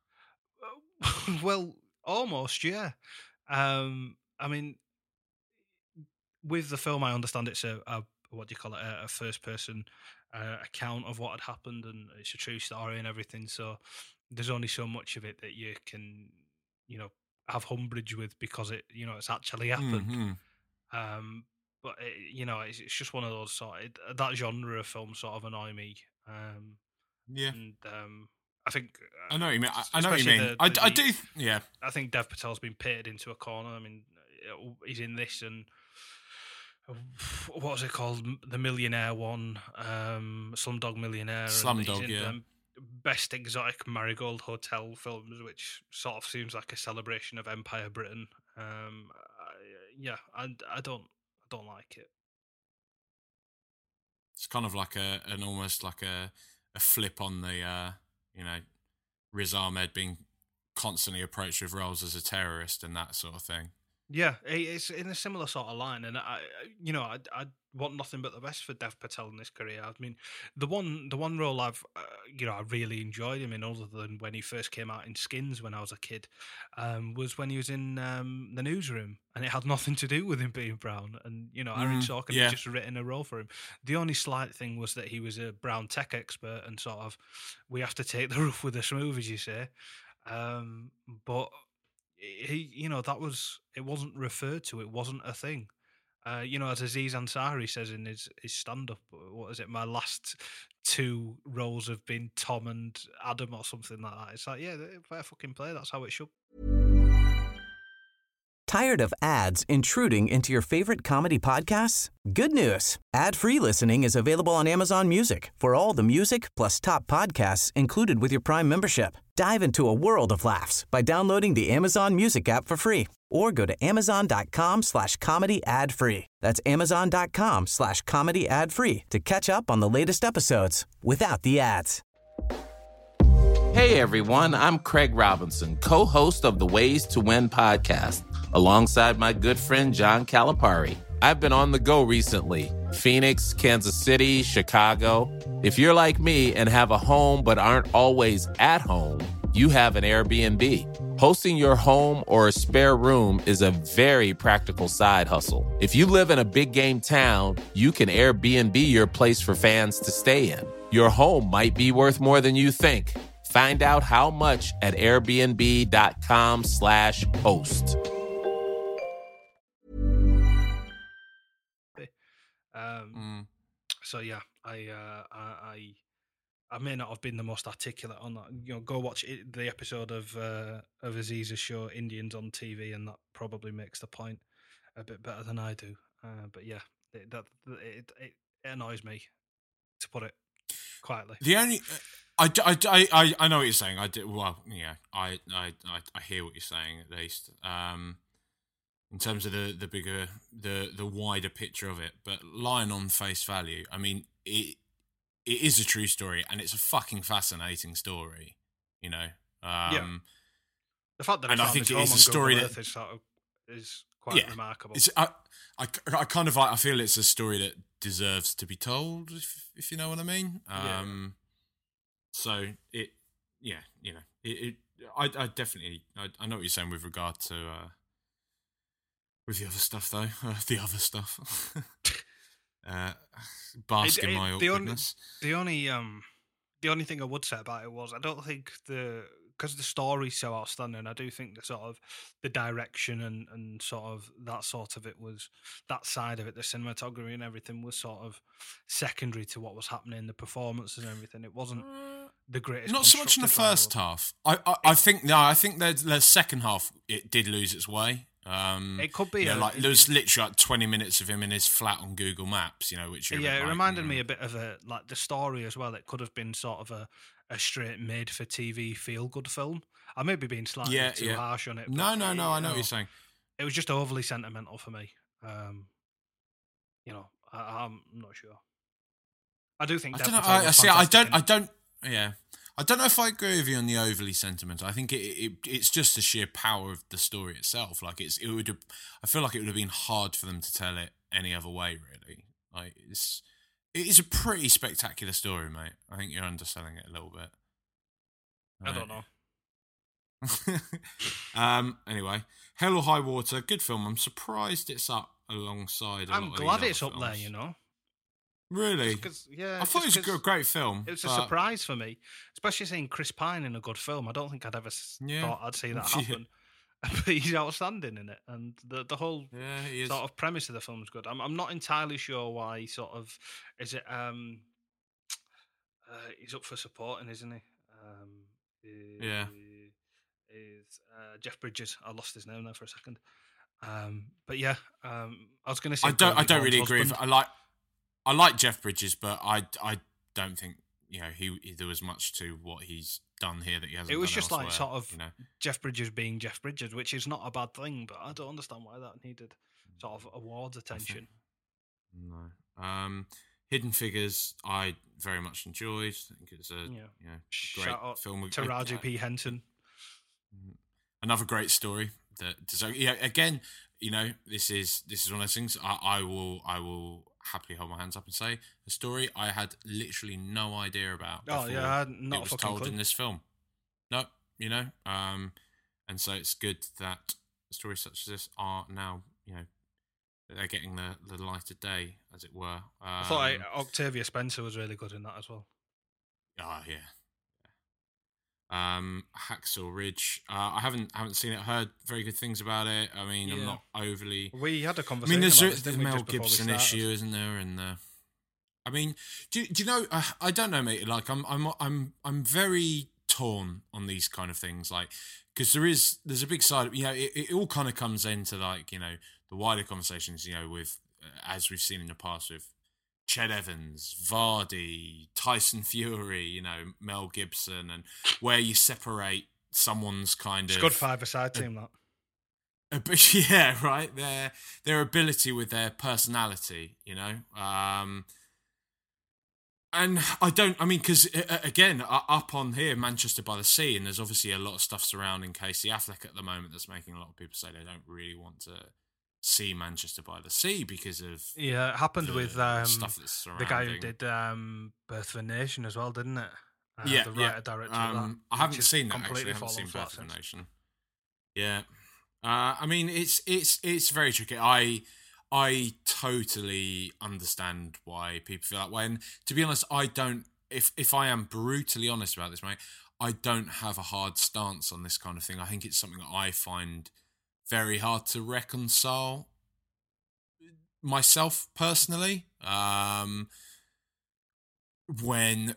Well, almost, yeah. Um, I mean, with the film, I understand it's a, a what do you call it, a, a first person uh, account of what had happened, and it's a true story and everything. So there's only so much of it that you can, you know, have umbrage with because it, you know, it's actually happened. Mm-hmm. Um, but it, you know, it's, it's just one of those sort of, that genre of film sort of annoy me. Um, yeah, and um, I think I know what you mean. I, I know what you mean. the, I, the, I do. Yeah, I think Dev Patel's been pitted into a corner. I mean, he's in this and what was it called? The Millionaire one, um, Slumdog Millionaire. Slumdog, yeah. Um, Best Exotic Marigold Hotel films, which sort of seems like a celebration of Empire Britain. Um, I, yeah, I, I don't, I don't like it. It's kind of like a an almost like a a flip on the uh, you know, Riz Ahmed being constantly approached with roles as a terrorist and that sort of thing. Yeah, it's in a similar sort of line, and I, you know, I, I want nothing but the best for Dev Patel in his career. I mean, the one, the one role I've, uh, you know, I really enjoyed him in, other than when he first came out in Skins when I was a kid, um, was when he was in um, The Newsroom, and it had nothing to do with him being brown. And you know, mm, Aaron Sorkin yeah. had just written a role for him. The only slight thing was that he was a brown tech expert, and sort of, we have to take the rough with the smooth, as you say. Um, but he, you know, that was, it wasn't referred to, it wasn't a thing. Uh, you know, as Aziz Ansari says in his, his stand-up, what is it, my last two roles have been Tom and Adam or something like that. It's like, yeah, fair fucking play, that's how it should. Tired of ads intruding into your favorite comedy podcasts? Good news. Ad-free listening is available on Amazon Music for all the music plus top podcasts included with your Prime membership. Dive into a world of laughs by downloading the Amazon Music app for free or go to amazon.com slash comedy ad free. That's amazon.com slash comedy ad free to catch up on the latest episodes without the ads. Hey everyone, I'm Craig Robinson, co-host of the Ways to Win podcast, alongside my good friend John Calipari. I've been on the go recently. Phoenix, Kansas City, Chicago. If you're like me and have a home but aren't always at home, you have an Airbnb. Hosting your home or a spare room is a very practical side hustle. If you live in a big game town, you can Airbnb your place for fans to stay in. Your home might be worth more than you think. Find out how much at airbnb.com slash host. Um, mm. So yeah, I, uh, I, I may not have been the most articulate on that. You know, go watch it, the episode of uh, of Aziz's show Indians on T V, and that probably makes the point a bit better than I do. Uh, but yeah, it, that it, it it annoys me, to put it quietly. The only. Uh, I, I, I, I know what you're saying. I did well. Yeah, I, I, I hear what you're saying at least. Um, in terms of the, the bigger, the, the wider picture of it, but lying on face value, I mean, it, it is a true story, and it's a fucking fascinating story. You know. Um, yeah. The fact that and I think it is a story that is, sort of, is quite yeah, remarkable. It's, I, I, I kind of like. I feel it's a story that deserves to be told. If, if you know what I mean. Um, yeah. So it, yeah, you know, it. it I, I definitely, I, I know what you're saying with regard to, uh, with the other stuff though, uh, the other stuff. uh, bask in my awkwardness. The only, the only, um, the only thing I would say about it was I don't think the because the story's so outstanding. I do think the sort of the direction and and sort of that sort of it was that side of it, the cinematography and everything was sort of secondary to what was happening, the performances and everything. It wasn't the greatest. Not so much in the first half. I, I, I think no. I think the the second half it did lose its way. Um, it could be. Yeah, a, like there was literally like twenty minutes of him in his flat on Google Maps. You know, which yeah, it like, reminded mm. me a bit of a like the story as well. It could have been sort of a, a straight made for T V feel good film. I may be being slightly yeah, too yeah. harsh on it. No, no, no. I know what you're saying. It was just overly sentimental for me. Um, you know, I, I'm not sure. I do think. I don't know. I, I see. I don't. I don't. Yeah. I don't know if I agree with you on the overly sentimental. I think it, it it's just the sheer power of the story itself. Like it's it would have, I feel like it would have been hard for them to tell it any other way. Really, like it's it is a pretty spectacular story, mate. I think you're underselling it a little bit. Right. I don't know. um. Anyway, Hell or High Water, good film. I'm surprised it's up alongside. A I'm lot glad of these it's up films. there. You know. Really? Yeah, I thought it was a great film. It was a surprise for me, especially seeing Chris Pine in a good film. I don't think I'd ever yeah. thought I'd see that happen. But he's outstanding in it, and the the whole yeah, sort of premise of the film is good. I'm I'm not entirely sure why he sort of is it um uh, he's up for supporting, isn't he? Um, yeah, is uh, Jeff Bridges? I lost his name there for a second. Um, but yeah, um, I was going to say I don't I don't really husband. agree. With, I like I like Jeff Bridges, but I I don't think you know he, he there was much to what he's done here that he hasn't. It was done just elsewhere, like sort of you know? Jeff Bridges being Jeff Bridges, which is not a bad thing, but I don't understand why that needed sort of awards attention. No. Um, Hidden Figures, I very much enjoyed. I think it's a yeah. you know, great Shout out film. To Taraji P. Henson. Another great story. That so yeah. Again, you know, this is this is one of those things. I, I will I will happily hold my hands up and say a story I had literally no idea about. Oh yeah, I had not it was fucking told clue. in this film. No, you know, um, and so it's good that stories such as this are now, you know, they're getting the, the light of day, as it were. Um, I thought I, Octavia Spencer was really good in that as well. Oh yeah. Um, Hacksaw Ridge. Uh, I haven't haven't seen it. Heard very good things about it. I mean, yeah. I'm not overly. We had a I conversation. mean, there's about this, the Mel Gibson issue, isn't there? And uh, I mean, do do you know? Uh, I don't know, mate. Like, I'm I'm I'm I'm very torn on these kind of things. Like, because there is there's a big side. You know, it, it all kind of comes into like you know the wider conversations. You know, with uh, as we've seen in the past with Ched Evans, Vardy, Tyson Fury, you know, Mel Gibson, and where you separate someone's kind it's of... It's a good five-a-side team, that. A, but yeah, right? Their their ability with their personality, you know? Um, and I don't... I mean, because, uh, again, up on here, Manchester by the Sea, and there's obviously a lot of stuff surrounding Casey Affleck at the moment that's making a lot of people say they don't really want to... see Manchester by the Sea because of yeah, it happened with um, stuff that's the guy who did um, Birth of a Nation as well, didn't it? Uh, yeah, the writer yeah. director. Um, of that, I haven't seen that actually. I haven't seen Birth of a Nation. Yeah, uh, I mean it's it's it's very tricky. I I totally understand why people feel that way, and to be honest, I don't. If if I am brutally honest about this, mate, I don't have a hard stance on this kind of thing. I think it's something that I find very hard to reconcile myself personally. Um, when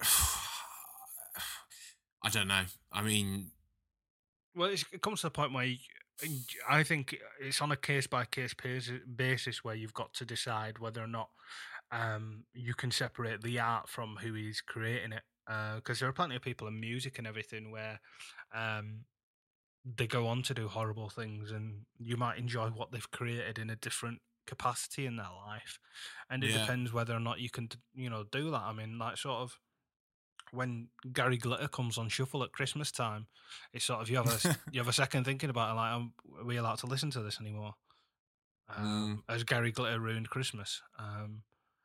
I don't know. I mean, well, it's, it comes to the point where you, I think it's on a case by case basis where you've got to decide whether or not um, you can separate the art from who is creating it. Because uh, there are plenty of people in music and everything where. Um, they go on to do horrible things, and you might enjoy what they've created in a different capacity in their life. And it yeah. depends whether or not you can, you know, do that. I mean, like sort of when Gary Glitter comes on shuffle at Christmas time, it's sort of you have a you have a second thinking about it. Like, are we allowed to listen to this anymore? Um, mm. As Gary Glitter ruined Christmas. Um,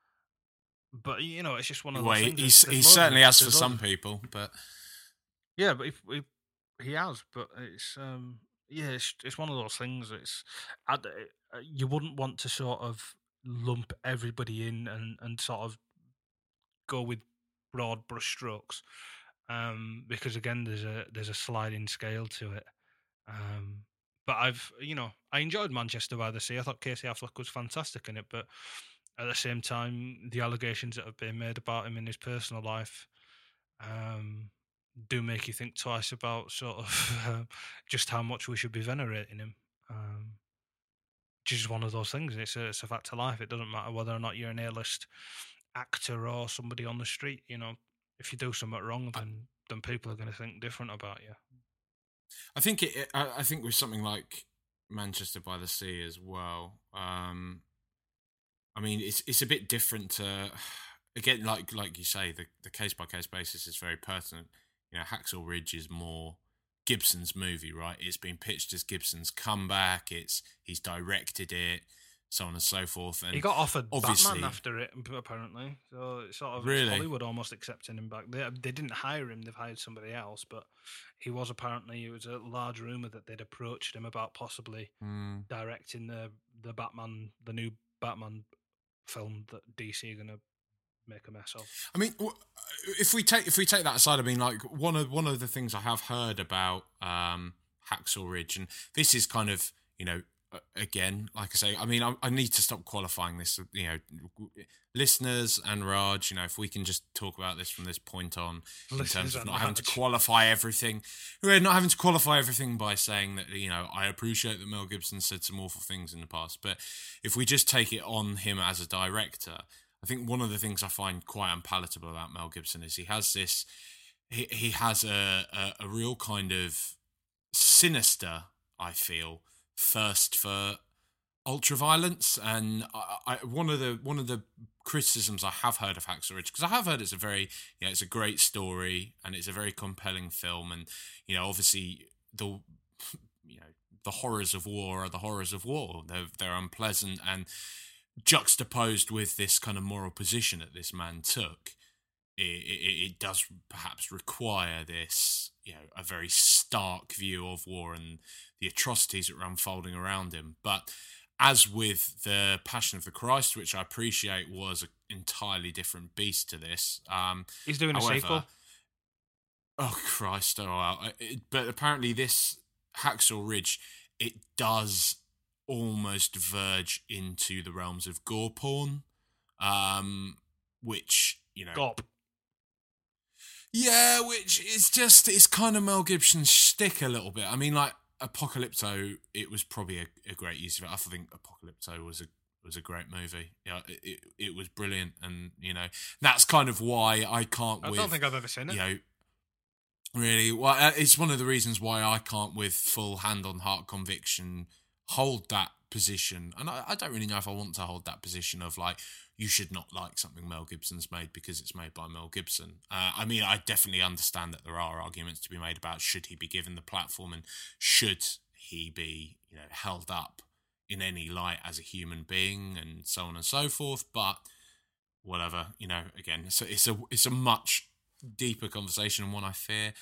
but you know, it's just one of those well, things. He's, he certainly has for some people, but yeah, but if, if he has, but it's um, yeah, it's it's one of those things. It's I, you wouldn't want to sort of lump everybody in and, and sort of go with broad brushstrokes, um, because again, there's a there's a sliding scale to it. Um, but I've you know I enjoyed Manchester by the Sea. I thought Casey Affleck was fantastic in it, but at the same time, the allegations that have been made about him in his personal life. Um, do make you think twice about sort of uh, just how much we should be venerating him. Um, which is one of those things. It's a, it's a fact of life. It doesn't matter whether or not you're an A-list actor or somebody on the street. You know, if you do something wrong, then then people are going to think different about you. I think it. I, I think with something like Manchester by the Sea as well. Um, I mean, it's it's a bit different to. Again, like like you say, the the case by case basis is very pertinent. You know, Hacksaw Ridge is more Gibson's movie, right? It's been pitched as Gibson's comeback. It's he's directed it, so on and so forth. And he got offered Batman after it, apparently. So it's sort of really? Hollywood almost accepting him back. They they didn't hire him; they've hired somebody else. But he was apparently it was a large rumor that they'd approached him about possibly mm. directing the the Batman, the new Batman film that D C are going to make a mess of. I mean, if we take if we take that aside, I mean, like one of one of the things I have heard about um, Hacksaw Ridge, and this is kind of, you know, again, like I say, I mean, I, I need to stop qualifying this. You know, listeners and Raj, you know, if we can just talk about this from this point on, in listeners terms of not having to qualify everything, we're not having to qualify everything by saying that, you know, I appreciate that Mel Gibson said some awful things in the past, but if we just take it on him as a director, I think one of the things I find quite unpalatable about Mel Gibson is he has this, he, he has a, a, a real kind of sinister, I feel, thirst for ultra-violence, and I, I, one of the one of the criticisms I have heard of Hacksaw Ridge, because I have heard it's a very, you know, it's a great story and it's a very compelling film, and you know, obviously the you know the horrors of war are the horrors of war. They're they're unpleasant, and juxtaposed with this kind of moral position that this man took, it, it, it does perhaps require this, you know, a very stark view of war and the atrocities that are unfolding around him. But as with the Passion of the Christ, which I appreciate was an entirely different beast to this. Um, He's doing however, a sequel. Oh, Christ. Oh, well. It, but apparently this Hacksaw Ridge, it does almost verge into the realms of gore porn, um, which, you know... Gop. Yeah, which is just, it's kind of Mel Gibson's shtick a little bit. I mean, like, Apocalypto, it was probably a, a great use of it. I think Apocalypto was a was a great movie. Yeah, it, it it was brilliant, and you know that's kind of why I can't. I with, don't think I've ever seen it. You know, really, well, it's one of the reasons why I can't, with full hand on heart conviction, hold that position. And I, I don't really know if I want to hold that position of like, you should not like something Mel Gibson's made because it's made by Mel Gibson. Uh, I mean, I definitely understand that there are arguments to be made about should he be given the platform and should he be, you know, held up in any light as a human being and so on and so forth. But whatever, you know, again, so it's a it's a much deeper conversation and one I fear.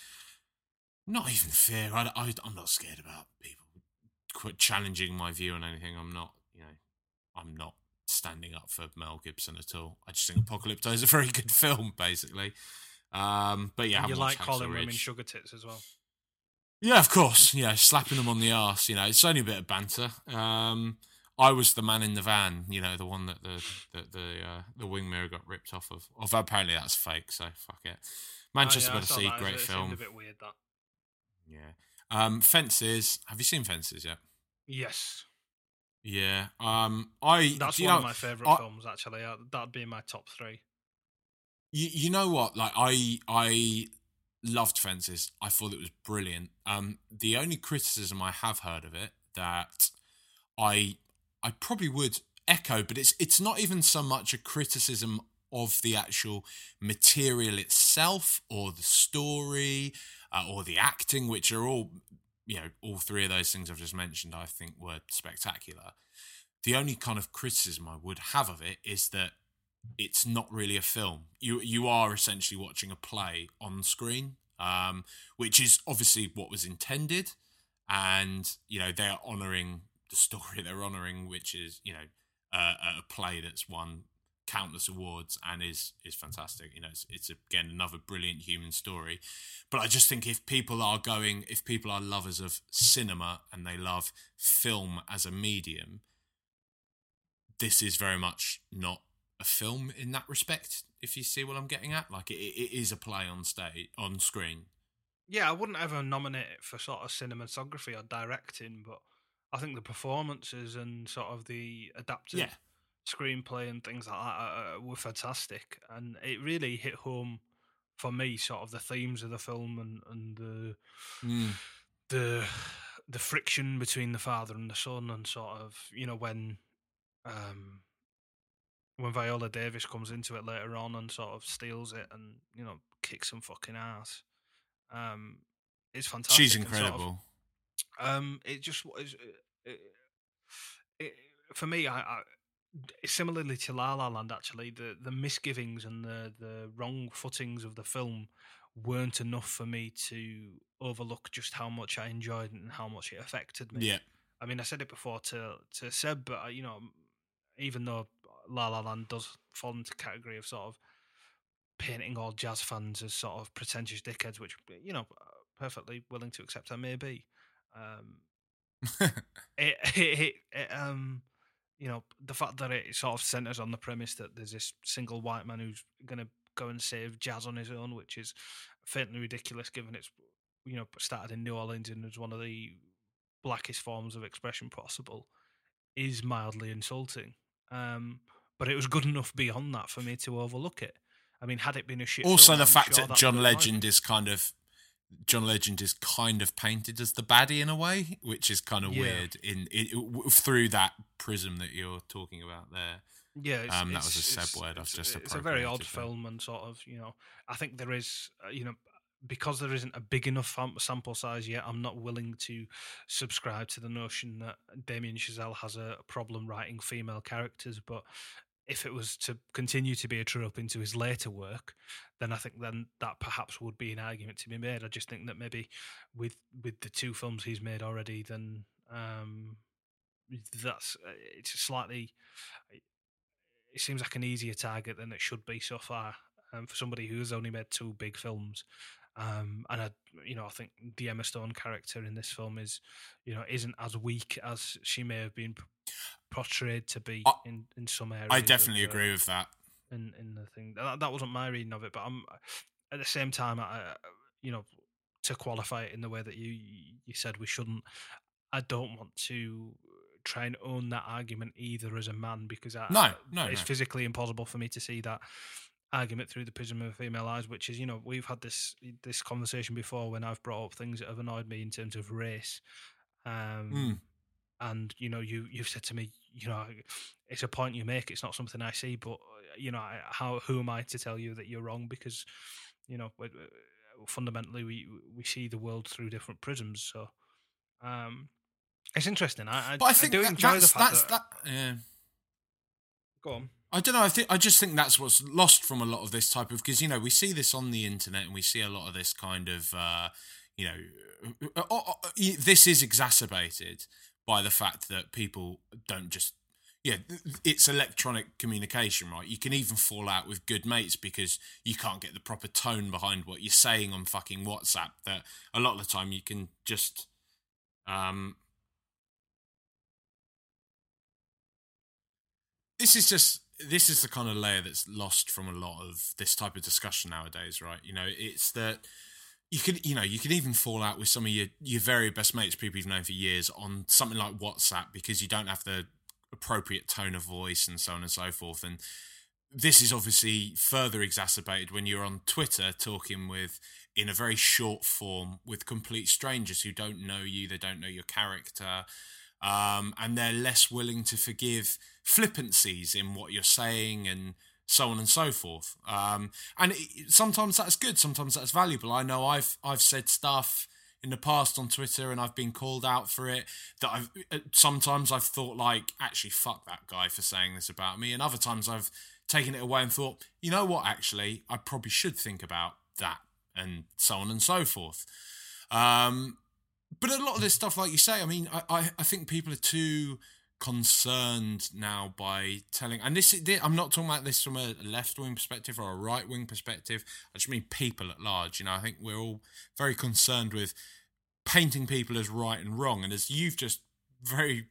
Not even fear. I, I, I'm not scared about people quite challenging my view on anything. I'm not, you know, I'm not standing up for Mel Gibson at all. I just think Apocalypto is a very good film, basically. Um, but yeah, and you like calling women sugar tits as well. Yeah, of course. Yeah, slapping them on the arse. You know, it's only a bit of banter. Um, I was the man in the van. You know, the one that the the the, uh, the wing mirror got ripped off of. Although apparently that's fake, so fuck it. Manchester oh, yeah, by the Sea, great it film. Seemed a bit weird that. Yeah. Um, Fences. Have you seen Fences yet? Yes. Yeah. Um, I. That's one know, of my favourite films. Actually, that'd be in my top three. You you know what? Like I I loved Fences. I thought it was brilliant. Um, the only criticism I have heard of it that I I probably would echo, but it's it's not even so much a criticism of the actual material itself or the story uh, or the acting, which are all, you know, all three of those things I've just mentioned, I think were spectacular. The only kind of criticism I would have of it is that it's not really a film. You you are essentially watching a play on screen, um, which is obviously what was intended, and you know they're honouring the story they're honouring, which is, you know, uh, a play that's won countless awards and is is fantastic. You know, it's, it's again another brilliant human story. But I just think if people are going, if people are lovers of cinema and they love film as a medium, this is very much not a film in that respect, if you see what I'm getting at. Like it, it is a play on stage, on screen. Yeah, I wouldn't ever nominate it for sort of cinematography or directing, but I think the performances and sort of the adapted yeah. screenplay and things like that uh, were fantastic, and it really hit home for me, sort of the themes of the film and and the mm. the the friction between the father and the son, and sort of, you know, when um. when Viola Davis comes into it later on and sort of steals it and, you know, kicks some fucking ass. Um, it's fantastic. She's incredible. Sort of, um, it just was it, it, for me. I, I similarly to La La Land, actually, the the misgivings and the the wrong footings of the film weren't enough for me to overlook just how much I enjoyed it and how much it affected me. Yeah. I mean, I said it before to to Seb, but I, you know, even though La La Land does fall into the category of sort of painting all jazz fans as sort of pretentious dickheads, which, you know, perfectly willing to accept I may be. Um, it, it, it, it, um, you know, the fact that it sort of centers on the premise that there's this single white man who's going to go and save jazz on his own, which is faintly ridiculous given it's, you know, started in New Orleans and is one of the blackest forms of expression possible, is mildly insulting. Um, but it was good enough beyond that for me to overlook it. I mean, had it been a shit also film, the I'm fact sure that that John would have Legend annoyed me. is kind of John Legend is kind of painted as the baddie in a way, which is kind of Yeah. weird in, in w- through that prism that you're talking about there. Yeah, it's, Um, that it's, was a it's- seb word I've it's- just It's a very odd appropriated there. film, and sort of, you know, I think there is, uh, you know, because there isn't a big enough fam- sample size yet, I'm not willing to subscribe to the notion that Damien Chazelle has a problem writing female characters. But if it was to continue to be a trope into his later work, then I think then that perhaps would be an argument to be made. I just think that maybe with with the two films he's made already, then um, that's uh, it's slightly. It seems like an easier target than it should be so far, um, for somebody who has only made two big films. Um, and I, you know, I think the Emma Stone character in this film is, you know, isn't as weak as she may have been p- portrayed to be I- in, in some areas. I definitely of, uh, agree with that. In in the thing that, that wasn't my reading of it, but I'm at the same time, I, you know, to qualify it in the way that you you said we shouldn't. I don't want to try and own that argument either as a man, because I, No, no, it's no. physically impossible for me to see that argument through the prism of female eyes, which is, you know, we've had this this conversation before when I've brought up things that have annoyed me in terms of race. Um, Mm. And, you know, you, you've said to me, you know, it's a point you make. It's not something I see, but, you know, I, how who am I to tell you that you're wrong? Because, you know, we- we- fundamentally we we see the world through different prisms. So um, it's interesting. I, I, But I think do that, enjoy that's the fact that's that, that. Yeah. Go on. I don't know. I think I just think that's what's lost from a lot of this type of, because you know we see this on the internet and we see a lot of this kind of uh, you know uh, uh, uh, this is exacerbated by the fact that people don't just yeah it's electronic communication, right? You can even fall out with good mates because you can't get the proper tone behind what you're saying on fucking WhatsApp. That a lot of the time you can just um. This is just this is the kind of layer that's lost from a lot of this type of discussion nowadays, right? You know, it's that you could, you know, you can even fall out with some of your your very best mates, people you've known for years, on something like WhatsApp because you don't have the appropriate tone of voice and so on and so forth. And this is obviously further exacerbated when you're on Twitter talking with, in a very short form, with complete strangers who don't know you, they don't know your character. Um, and they're less willing to forgive flippancies in what you're saying and so on and so forth. Um, and it, sometimes that's good, sometimes that's valuable. I know I've I've said stuff in the past on Twitter and I've been called out for it that I've sometimes I've thought like, actually fuck that guy for saying this about me, and other times I've taken it away and thought, you know what, actually I probably should think about that, and so on and so forth. Um, But a lot of this stuff, like you say, I mean, I, I, I think people are too concerned now by telling, and this, I'm not talking about this from a left-wing perspective or a right-wing perspective, I just mean people at large. You know, I think we're all very concerned with painting people as right and wrong, and as you've just very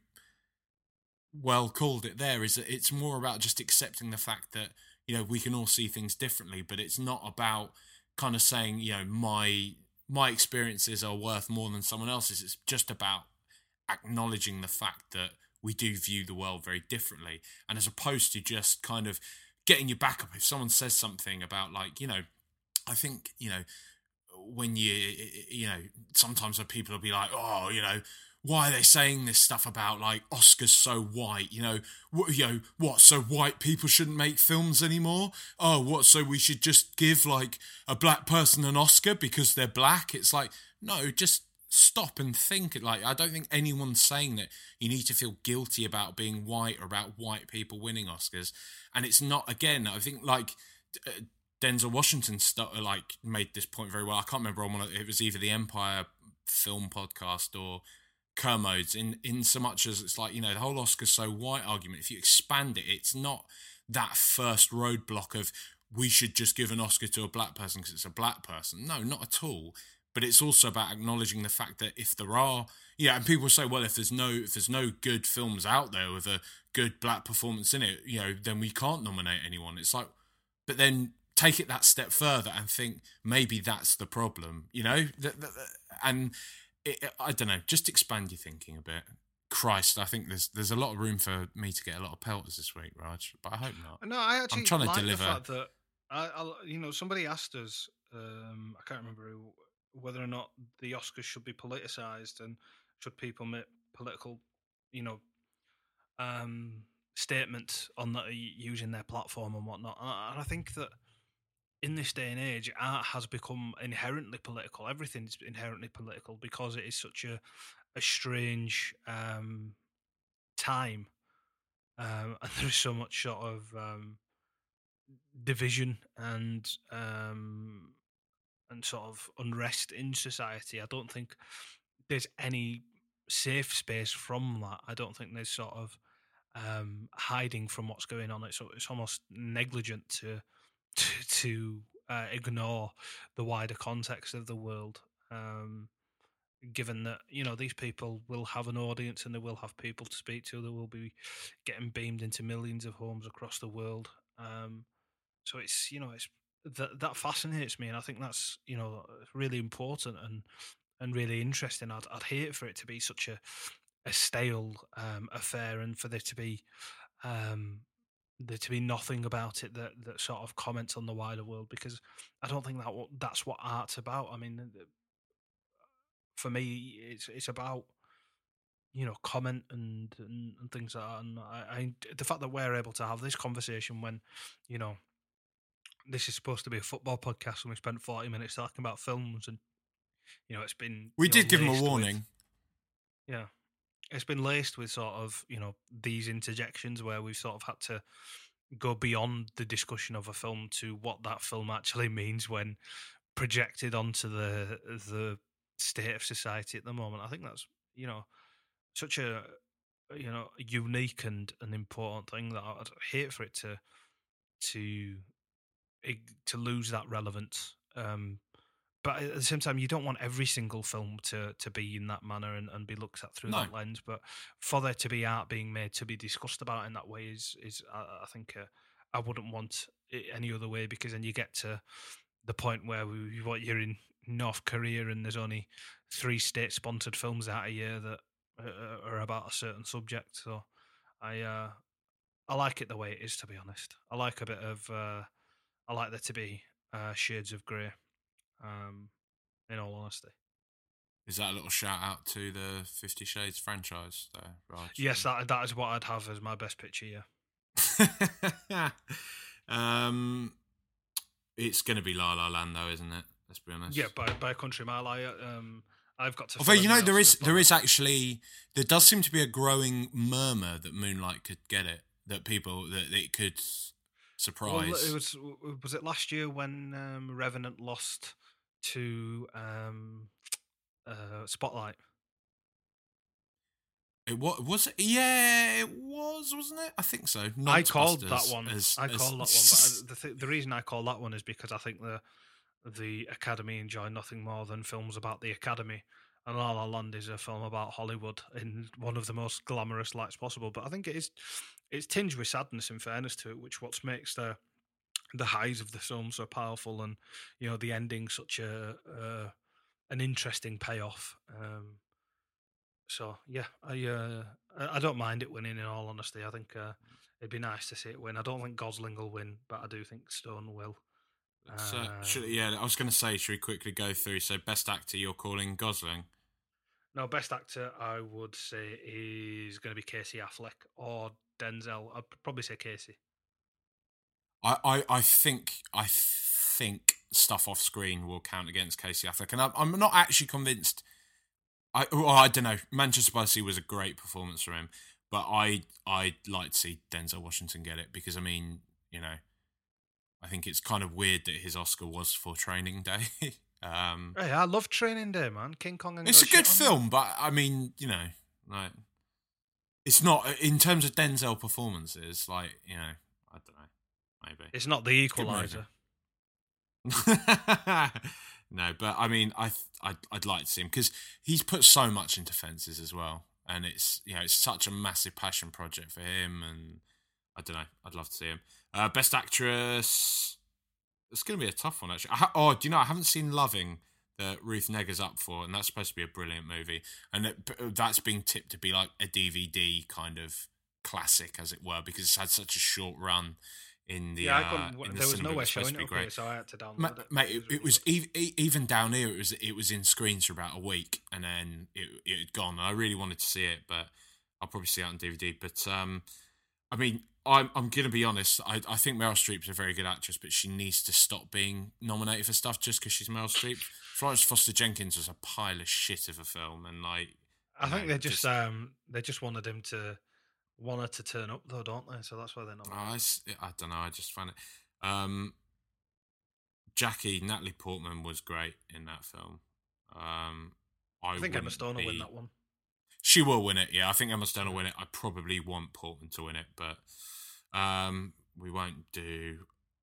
well called it there, is that it's more about just accepting the fact that, you know, we can all see things differently, but it's not about kind of saying, you know, my... my experiences are worth more than someone else's. It's just about acknowledging the fact that we do view the world very differently. And as opposed to just kind of getting your back up if someone says something about, like, you know, I think, you know, when you, you know, sometimes people will be like, oh, you know, why are they saying this stuff about, like, Oscar's so white? You know, what, you know, what, so white people shouldn't make films anymore? Oh, what, so we should just give, like, a black person an Oscar because they're black? It's like, no, just stop and think. Like, I don't think anyone's saying that you need to feel guilty about being white or about white people winning Oscars. And it's not, again, I think, like, uh, Denzel Washington st- like made this point very well. I can't remember on one of, it was either the Empire Film Podcast or Kermode's, in in so much as it's like, you know, the whole Oscar so white argument, if you expand it, it's not that first roadblock of we should just give an Oscar to a black person because it's a black person. No, not at all. But it's also about acknowledging the fact that if there are, yeah, and people say, well, if there's no if there's no good films out there with a good black performance in it, you know, then we can't nominate anyone. It's like, but then take it that step further and think maybe that's the problem, you know, and it, I don't know, just expand your thinking a bit. Christ, I think there's there's a lot of room for me to get a lot of pelters this week, Raj, but I hope not. No, I actually I'm trying to like deliver. the fact that I, I, you know, somebody asked us, um, I can't remember who, whether or not the Oscars should be politicized and should people make political, you know, um, statements on that using their platform and whatnot. And I think that in this day and age, art has become inherently political. Everything's inherently political because it is such a a strange um, time, um, and there is so much sort of um, division and um, and sort of unrest in society. I don't think there's any safe space from that. I don't think there's sort of um, hiding from what's going on. It's it's almost negligent to to, to uh, ignore the wider context of the world. Um, given that, you know, these people will have an audience and they will have people to speak to, they will be getting beamed into millions of homes across the world. Um, so it's, you know, it's that that fascinates me, and I think that's, you know, really important and and really interesting. I'd I'd hate for it to be such a a stale um, affair, and for there to be um, there to be nothing about it that that sort of comments on the wider world, because I don't think that that's what art's about. I mean, for me, it's it's about, you know, comment and, and, and things like that. And I, I, the fact that we're able to have this conversation when, you know, this is supposed to be a football podcast and we spent forty minutes talking about films, and, you know, it's been... We you did know, give them a laced warning. With, yeah. It's been laced with sort of, you know, these interjections where we've sort of had to go beyond the discussion of a film to what that film actually means when projected onto the the state of society at the moment. I think that's, you know, such a, you know, unique and an important thing that I'd hate for it to to to lose that relevance. Um, but at the same time, you don't want every single film to to be in that manner and, and be looked at through No. that lens. But for there to be art being made to be discussed about in that way is is I, I think uh, I wouldn't want it any other way, because then you get to the point where we, what you're in North Korea and there's only three state-sponsored films out a year that uh, are about a certain subject. So I uh, I like it the way it is, to be honest. I like a bit of uh, I like there to be uh, shades of grey. Um, in all honesty, is that a little shout out to the Fifty Shades franchise, there, Raj? Yes, that that is what I'd have as my best picture. Yeah. um, it's going to be La La Land, though, isn't it? Let's be honest. Yeah, by by a country mile. I um, I've got to. Although, you know, there is there is actually there does seem to be a growing murmur that Moonlight could get it. That people that it could surprise. Well, it was was it last year when um, Revenant lost to um, uh, Spotlight? It was, was it? Yeah, it was, wasn't it? I think so. I called that one. As, I as, called that one, but the th- the reason I call that one is because I think the the Academy enjoy nothing more than films about the Academy, and La La Land is a film about Hollywood in one of the most glamorous lights possible. But I think it is it's tinged with sadness, in fairness to it, which what makes the the highs of the film so powerful, and, you know, the ending such a uh, an interesting payoff. Um, so yeah, I uh, I don't mind it winning. In all honesty, I think uh, it'd be nice to see it win. I don't think Gosling will win, but I do think Stone will. So, Um, should, yeah, I was going to say, should we quickly go through? So, best actor, you're calling Gosling. No, best actor I would say is going to be Casey Affleck or Denzel. I'd probably say Casey. I, I, I think I think stuff off screen will count against Casey Affleck, and I'm, I'm not actually convinced. I well, I don't know. Manchester by the Sea was a great performance from him, but I I'd like to see Denzel Washington get it, because I mean, you know, I think it's kind of weird that his Oscar was for Training Day. um, Hey, I love Training Day, man. King Kong and it's a good Godzilla. film, but I mean, you know, like it's not in terms of Denzel performances. Like, you know, I don't know. maybe. It's not The Equalizer. No, but I mean, I I'd, I'd like to see him because he's put so much into Fences as well, and it's you know it's such a massive passion project for him, and I don't know, I'd love to see him. Uh, Best Actress, it's going to be a tough one actually. I ha- oh, do you know I haven't seen Loving that Ruth Negga's up for, and that's supposed to be a brilliant movie, and it, that's being tipped to be like a D V D kind of classic, as it were, because it's had such a short run in the. Yeah, I uh, couldn't. in the There was cinema. nowhere It's supposed showing to it, be okay, great. so I had to download Ma- it. Mate, it, it was ev- e- even down here. It was it was in screens for about a week, and then it it had gone. And I really wanted to see it, but I'll probably see it on D V D. But um, I mean, I'm I'm gonna be honest. I I think Meryl Streep's a very good actress, but she needs to stop being nominated for stuff just because she's Meryl Streep. Florence Foster Jenkins was a pile of shit of a film, and like I you think know, they just, um they just wanted him to want her to turn up though, don't they? So that's why they're not. I, s- I don't know. I just find it. Um, Jackie Natalie Portman was great in that film. Um, I, I think Emma wouldn't Stone will be- win that one. She will win it. Yeah, I think Emma Stone will win it. I probably want Portman to win it, but um, we won't do.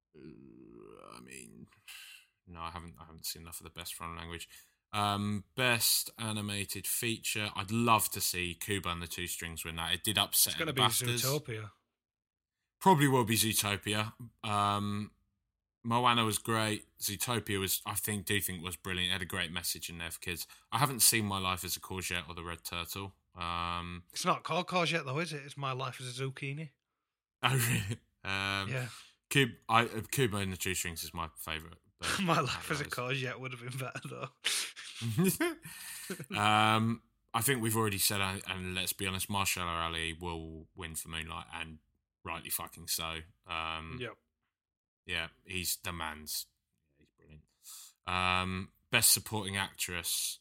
Uh, I mean, no, I haven't. I haven't seen enough of the best foreign language. Um, best animated feature. I'd love to see Kubo and the Two Strings win that. It did upset It's going to the be BAFTAs. Zootopia. Probably will be Zootopia. Um, Moana was great. Zootopia was, I think, do think was brilliant. It had a great message in there for kids. I haven't seen My Life as a Courgette or The Red Turtle. Um, It's not called courgette though, is it? It's My Life as a Zucchini. oh, really? Um, Yeah. Cub, I, uh, Kubo and the Two Strings is my favourite. but My Life as a others. courgette would have been better though. um, I think we've already said, uh, and let's be honest, Marshall Ali will win for Moonlight, and rightly fucking so. Um, Yep. Yeah, he's the man's. He's brilliant. Um, best supporting actress.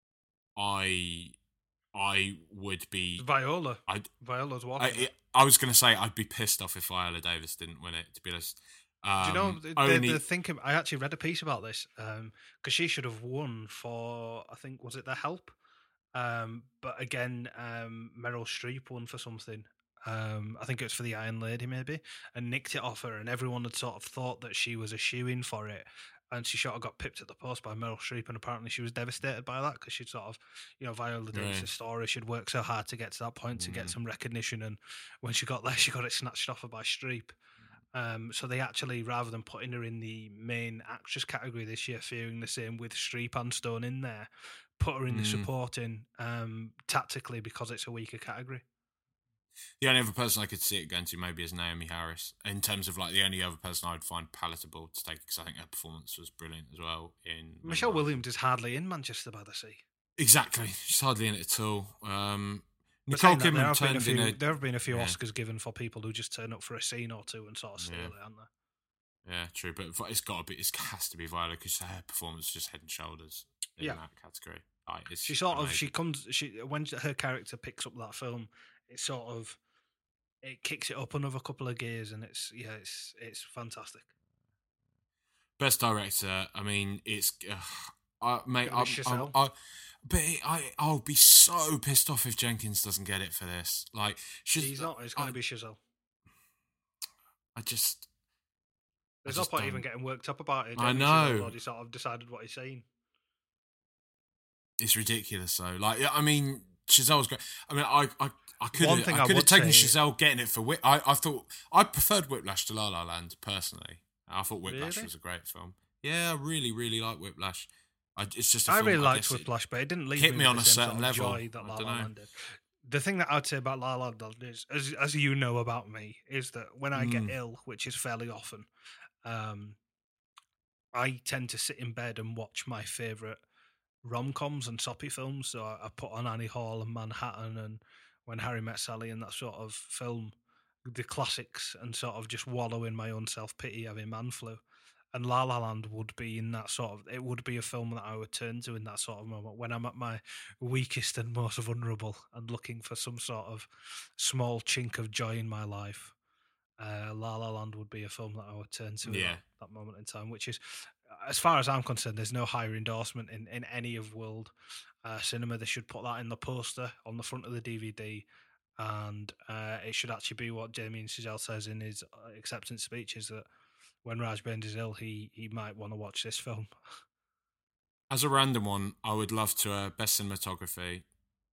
I, I would be. Viola. I, Viola's walking. I, I was going to say I'd be pissed off if Viola Davis didn't win it. To be honest. Um, Do you know the, only, the, the thinking? I actually read a piece about this because she should have won for, I think, was it The Help? Um, but again, um, Meryl Streep won for something. Um, I think it was for The Iron Lady, maybe, and nicked it off her, and everyone had sort of thought that she was a shoo-in for it, and she sort of got pipped at the post by Meryl Streep, and apparently she was devastated by that because she'd sort of, you know, Viola Davis' Right. story, she'd worked so hard to get to that point to get Mm. some recognition, and when she got there, she got it snatched off her by Streep. Um, so they actually, rather than putting her in the main actress category this year, fearing the same with Streep and Stone in there, put her in the Mm. supporting um, tactically because it's a weaker category. The only other person I could see it going to maybe is Naomi Harris. In terms of like the only other person I would find palatable to take, because I think her performance was brilliant as well. In Michelle Moonlight. Williams is hardly in Manchester by the Sea. Exactly, she's hardly in it at all. Um, But Nicole saying that, there Kidman have been a turned few. in a There have been a few yeah. Oscars given for people who just turn up for a scene or two and sort of stay Yeah. there, aren't there? Yeah, true, but it's got to be. It has to be Viola because her performance is just head and shoulders in Yeah. that category. Like, it's She sort of amazing. she comes she when her character picks up that film, it sort of it kicks it up another couple of gears, and it's yeah, it's it's fantastic. Best director. I mean, it's uh, I, mate. Gonna I, be I, Chazelle. I, but it, I, I'll be so pissed off if Jenkins doesn't get it for this. Like, she's, He's not. It's going I, to be Chazelle. I just. There's I no just point even don't- getting worked up about it. I Damien know. Chazelle already sort of decided what he's saying. It's ridiculous, though. Like, I mean, Chazelle's great. I mean, I, I, I could One have, thing I I could have would taken say- Chazelle getting it for Whip. I, I thought I preferred Whiplash to La La Land personally. I thought Whiplash Really? was a great film. Yeah, I really, really like Whiplash. I, it's just. A I film really that liked guess it- Whiplash, but it didn't leave hit me me with on the a same certain sort of level. joy that I La La dunno. Land did. The thing that I'd say about La La Land is, as as you know about me, is that when I get Mm. ill, which is fairly often, um, I tend to sit in bed and watch my favourite rom-coms and soppy films. So I, I put on Annie Hall and Manhattan and When Harry Met Sally and that sort of film, the classics, and sort of just wallow in my own self-pity having man flu. And La La Land would be in that sort of, it would be a film that I would turn to in that sort of moment when I'm at my weakest and most vulnerable and looking for some sort of small chink of joy in my life. Uh, La La Land would be a film that I would turn to Yeah. at that, that moment in time, which is, as far as I'm concerned, there's no higher endorsement in, in any of world uh, cinema. They should put that in the poster on the front of the D V D and uh, it should actually be what Damien Chazelle says in his acceptance speech, is that when Raj Baines is ill, he he might want to watch this film. As a random one, I would love to uh, best cinematography.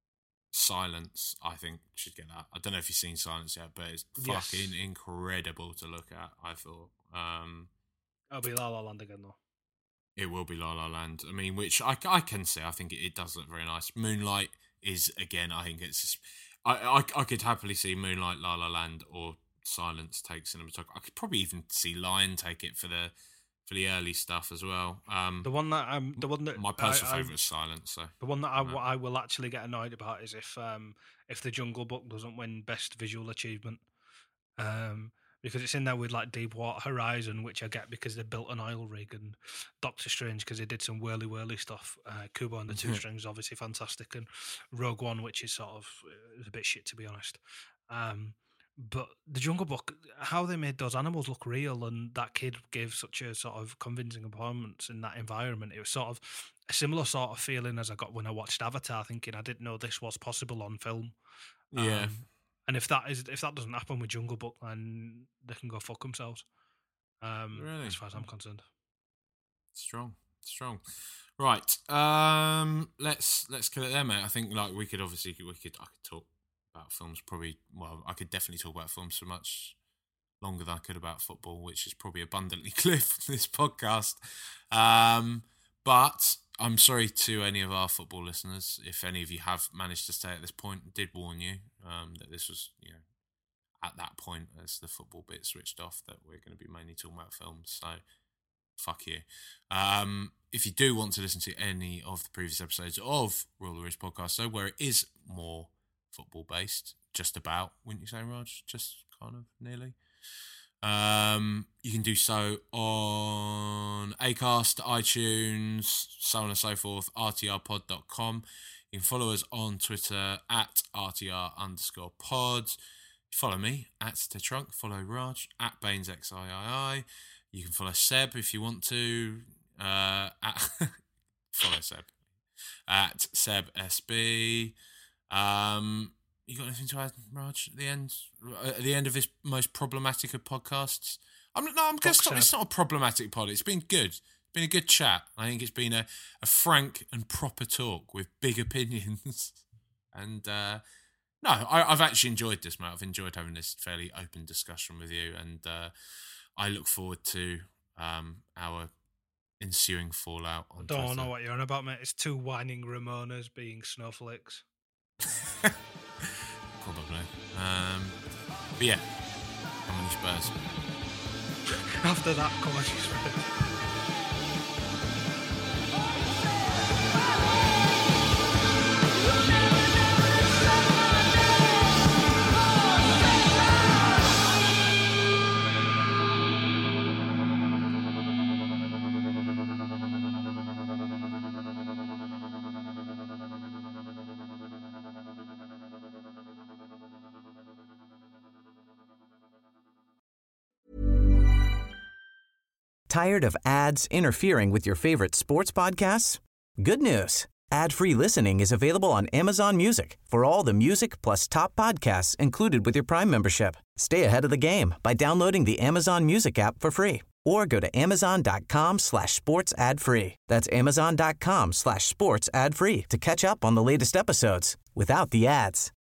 Silence, I think, should get that. I don't know if you've seen Silence yet, but it's Yes. fucking incredible to look at, I thought. Um, It'll be La La Land again, though. it will be La La Land. I mean, which I, I can say, I think it, it does look very nice. Moonlight is, again, I think it's... Just, I, I I could happily see Moonlight, La La Land, or Silence take cinematography. I could probably even see Lion take it for the for the early stuff as well. Um, The one that I'm, the one that my personal I- I- favourite is Silence. So The one that I, No. what I will actually get annoyed about is if um if The Jungle Book doesn't win Best Visual Achievement, um because it's in there with like Deepwater Horizon, which I get because they built an oil rig, and Doctor Strange because they did some whirly whirly stuff. Uh, Kubo and the Two Mhm. Strings obviously fantastic, and Rogue One, which is sort of uh, a bit shit to be honest. Um, but The Jungle Book, how they made those animals look real, and that kid gave such a sort of convincing performance in that environment. It was sort of a similar sort of feeling as I got when I watched Avatar, thinking I didn't know this was possible on film. yeah. Um, and if that is if that doesn't happen with Jungle Book, then they can go fuck themselves. Um, Really? as far as I'm concerned. Strong, strong. Right. Um. Let's let's kill it there, mate. I think like we could obviously we could I could talk about films probably. Well, I could definitely talk about films for much longer than I could about football, which is probably abundantly clear from this podcast. Um. But I'm sorry to any of our football listeners if any of you have managed to stay at this point. I did warn you um, that this was you know at that point as the football bit switched off that we're going to be mainly talking about films. So. Fuck you. Um, if you do want to listen to any of the previous episodes of Royal the Ridge podcast, so where it is more football based, just about, wouldn't you say, Raj? Just kind of nearly. Um, you can do so on Acast, iTunes, so on and so forth, r t r pod dot com. You can follow us on Twitter at r t r underscore pod. Follow me at Tetrunk. Follow Raj at BainesXiii. You can follow Seb if you want to. Uh, at follow Seb at Seb S B. Um, you got anything to add, Raj? At the end, at the end of this most problematic of podcasts. I'm no, I'm going to stop. Seb. It's not a problematic pod. It's been good. It's been a good chat. I think it's been a, a frank and proper talk with big opinions. And uh, no, I, I've actually enjoyed this, mate. I've enjoyed having this fairly open discussion with you, and. Uh, I look forward to um, our ensuing fallout on I don't Twitter. know what you're on about, mate. It's two whining Ramonas being snowflakes. Probably. Um, but yeah, how many Spurs? After that, come on, Spurs. Tired of ads interfering with your favorite sports podcasts? Good news. Ad-free listening is available on Amazon Music for all the music plus top podcasts included with your Prime membership. Stay ahead of the game by downloading the Amazon Music app for free or go to amazon.com slash sports ad free. That's amazon.com slash sports ad free to catch up on the latest episodes without the ads.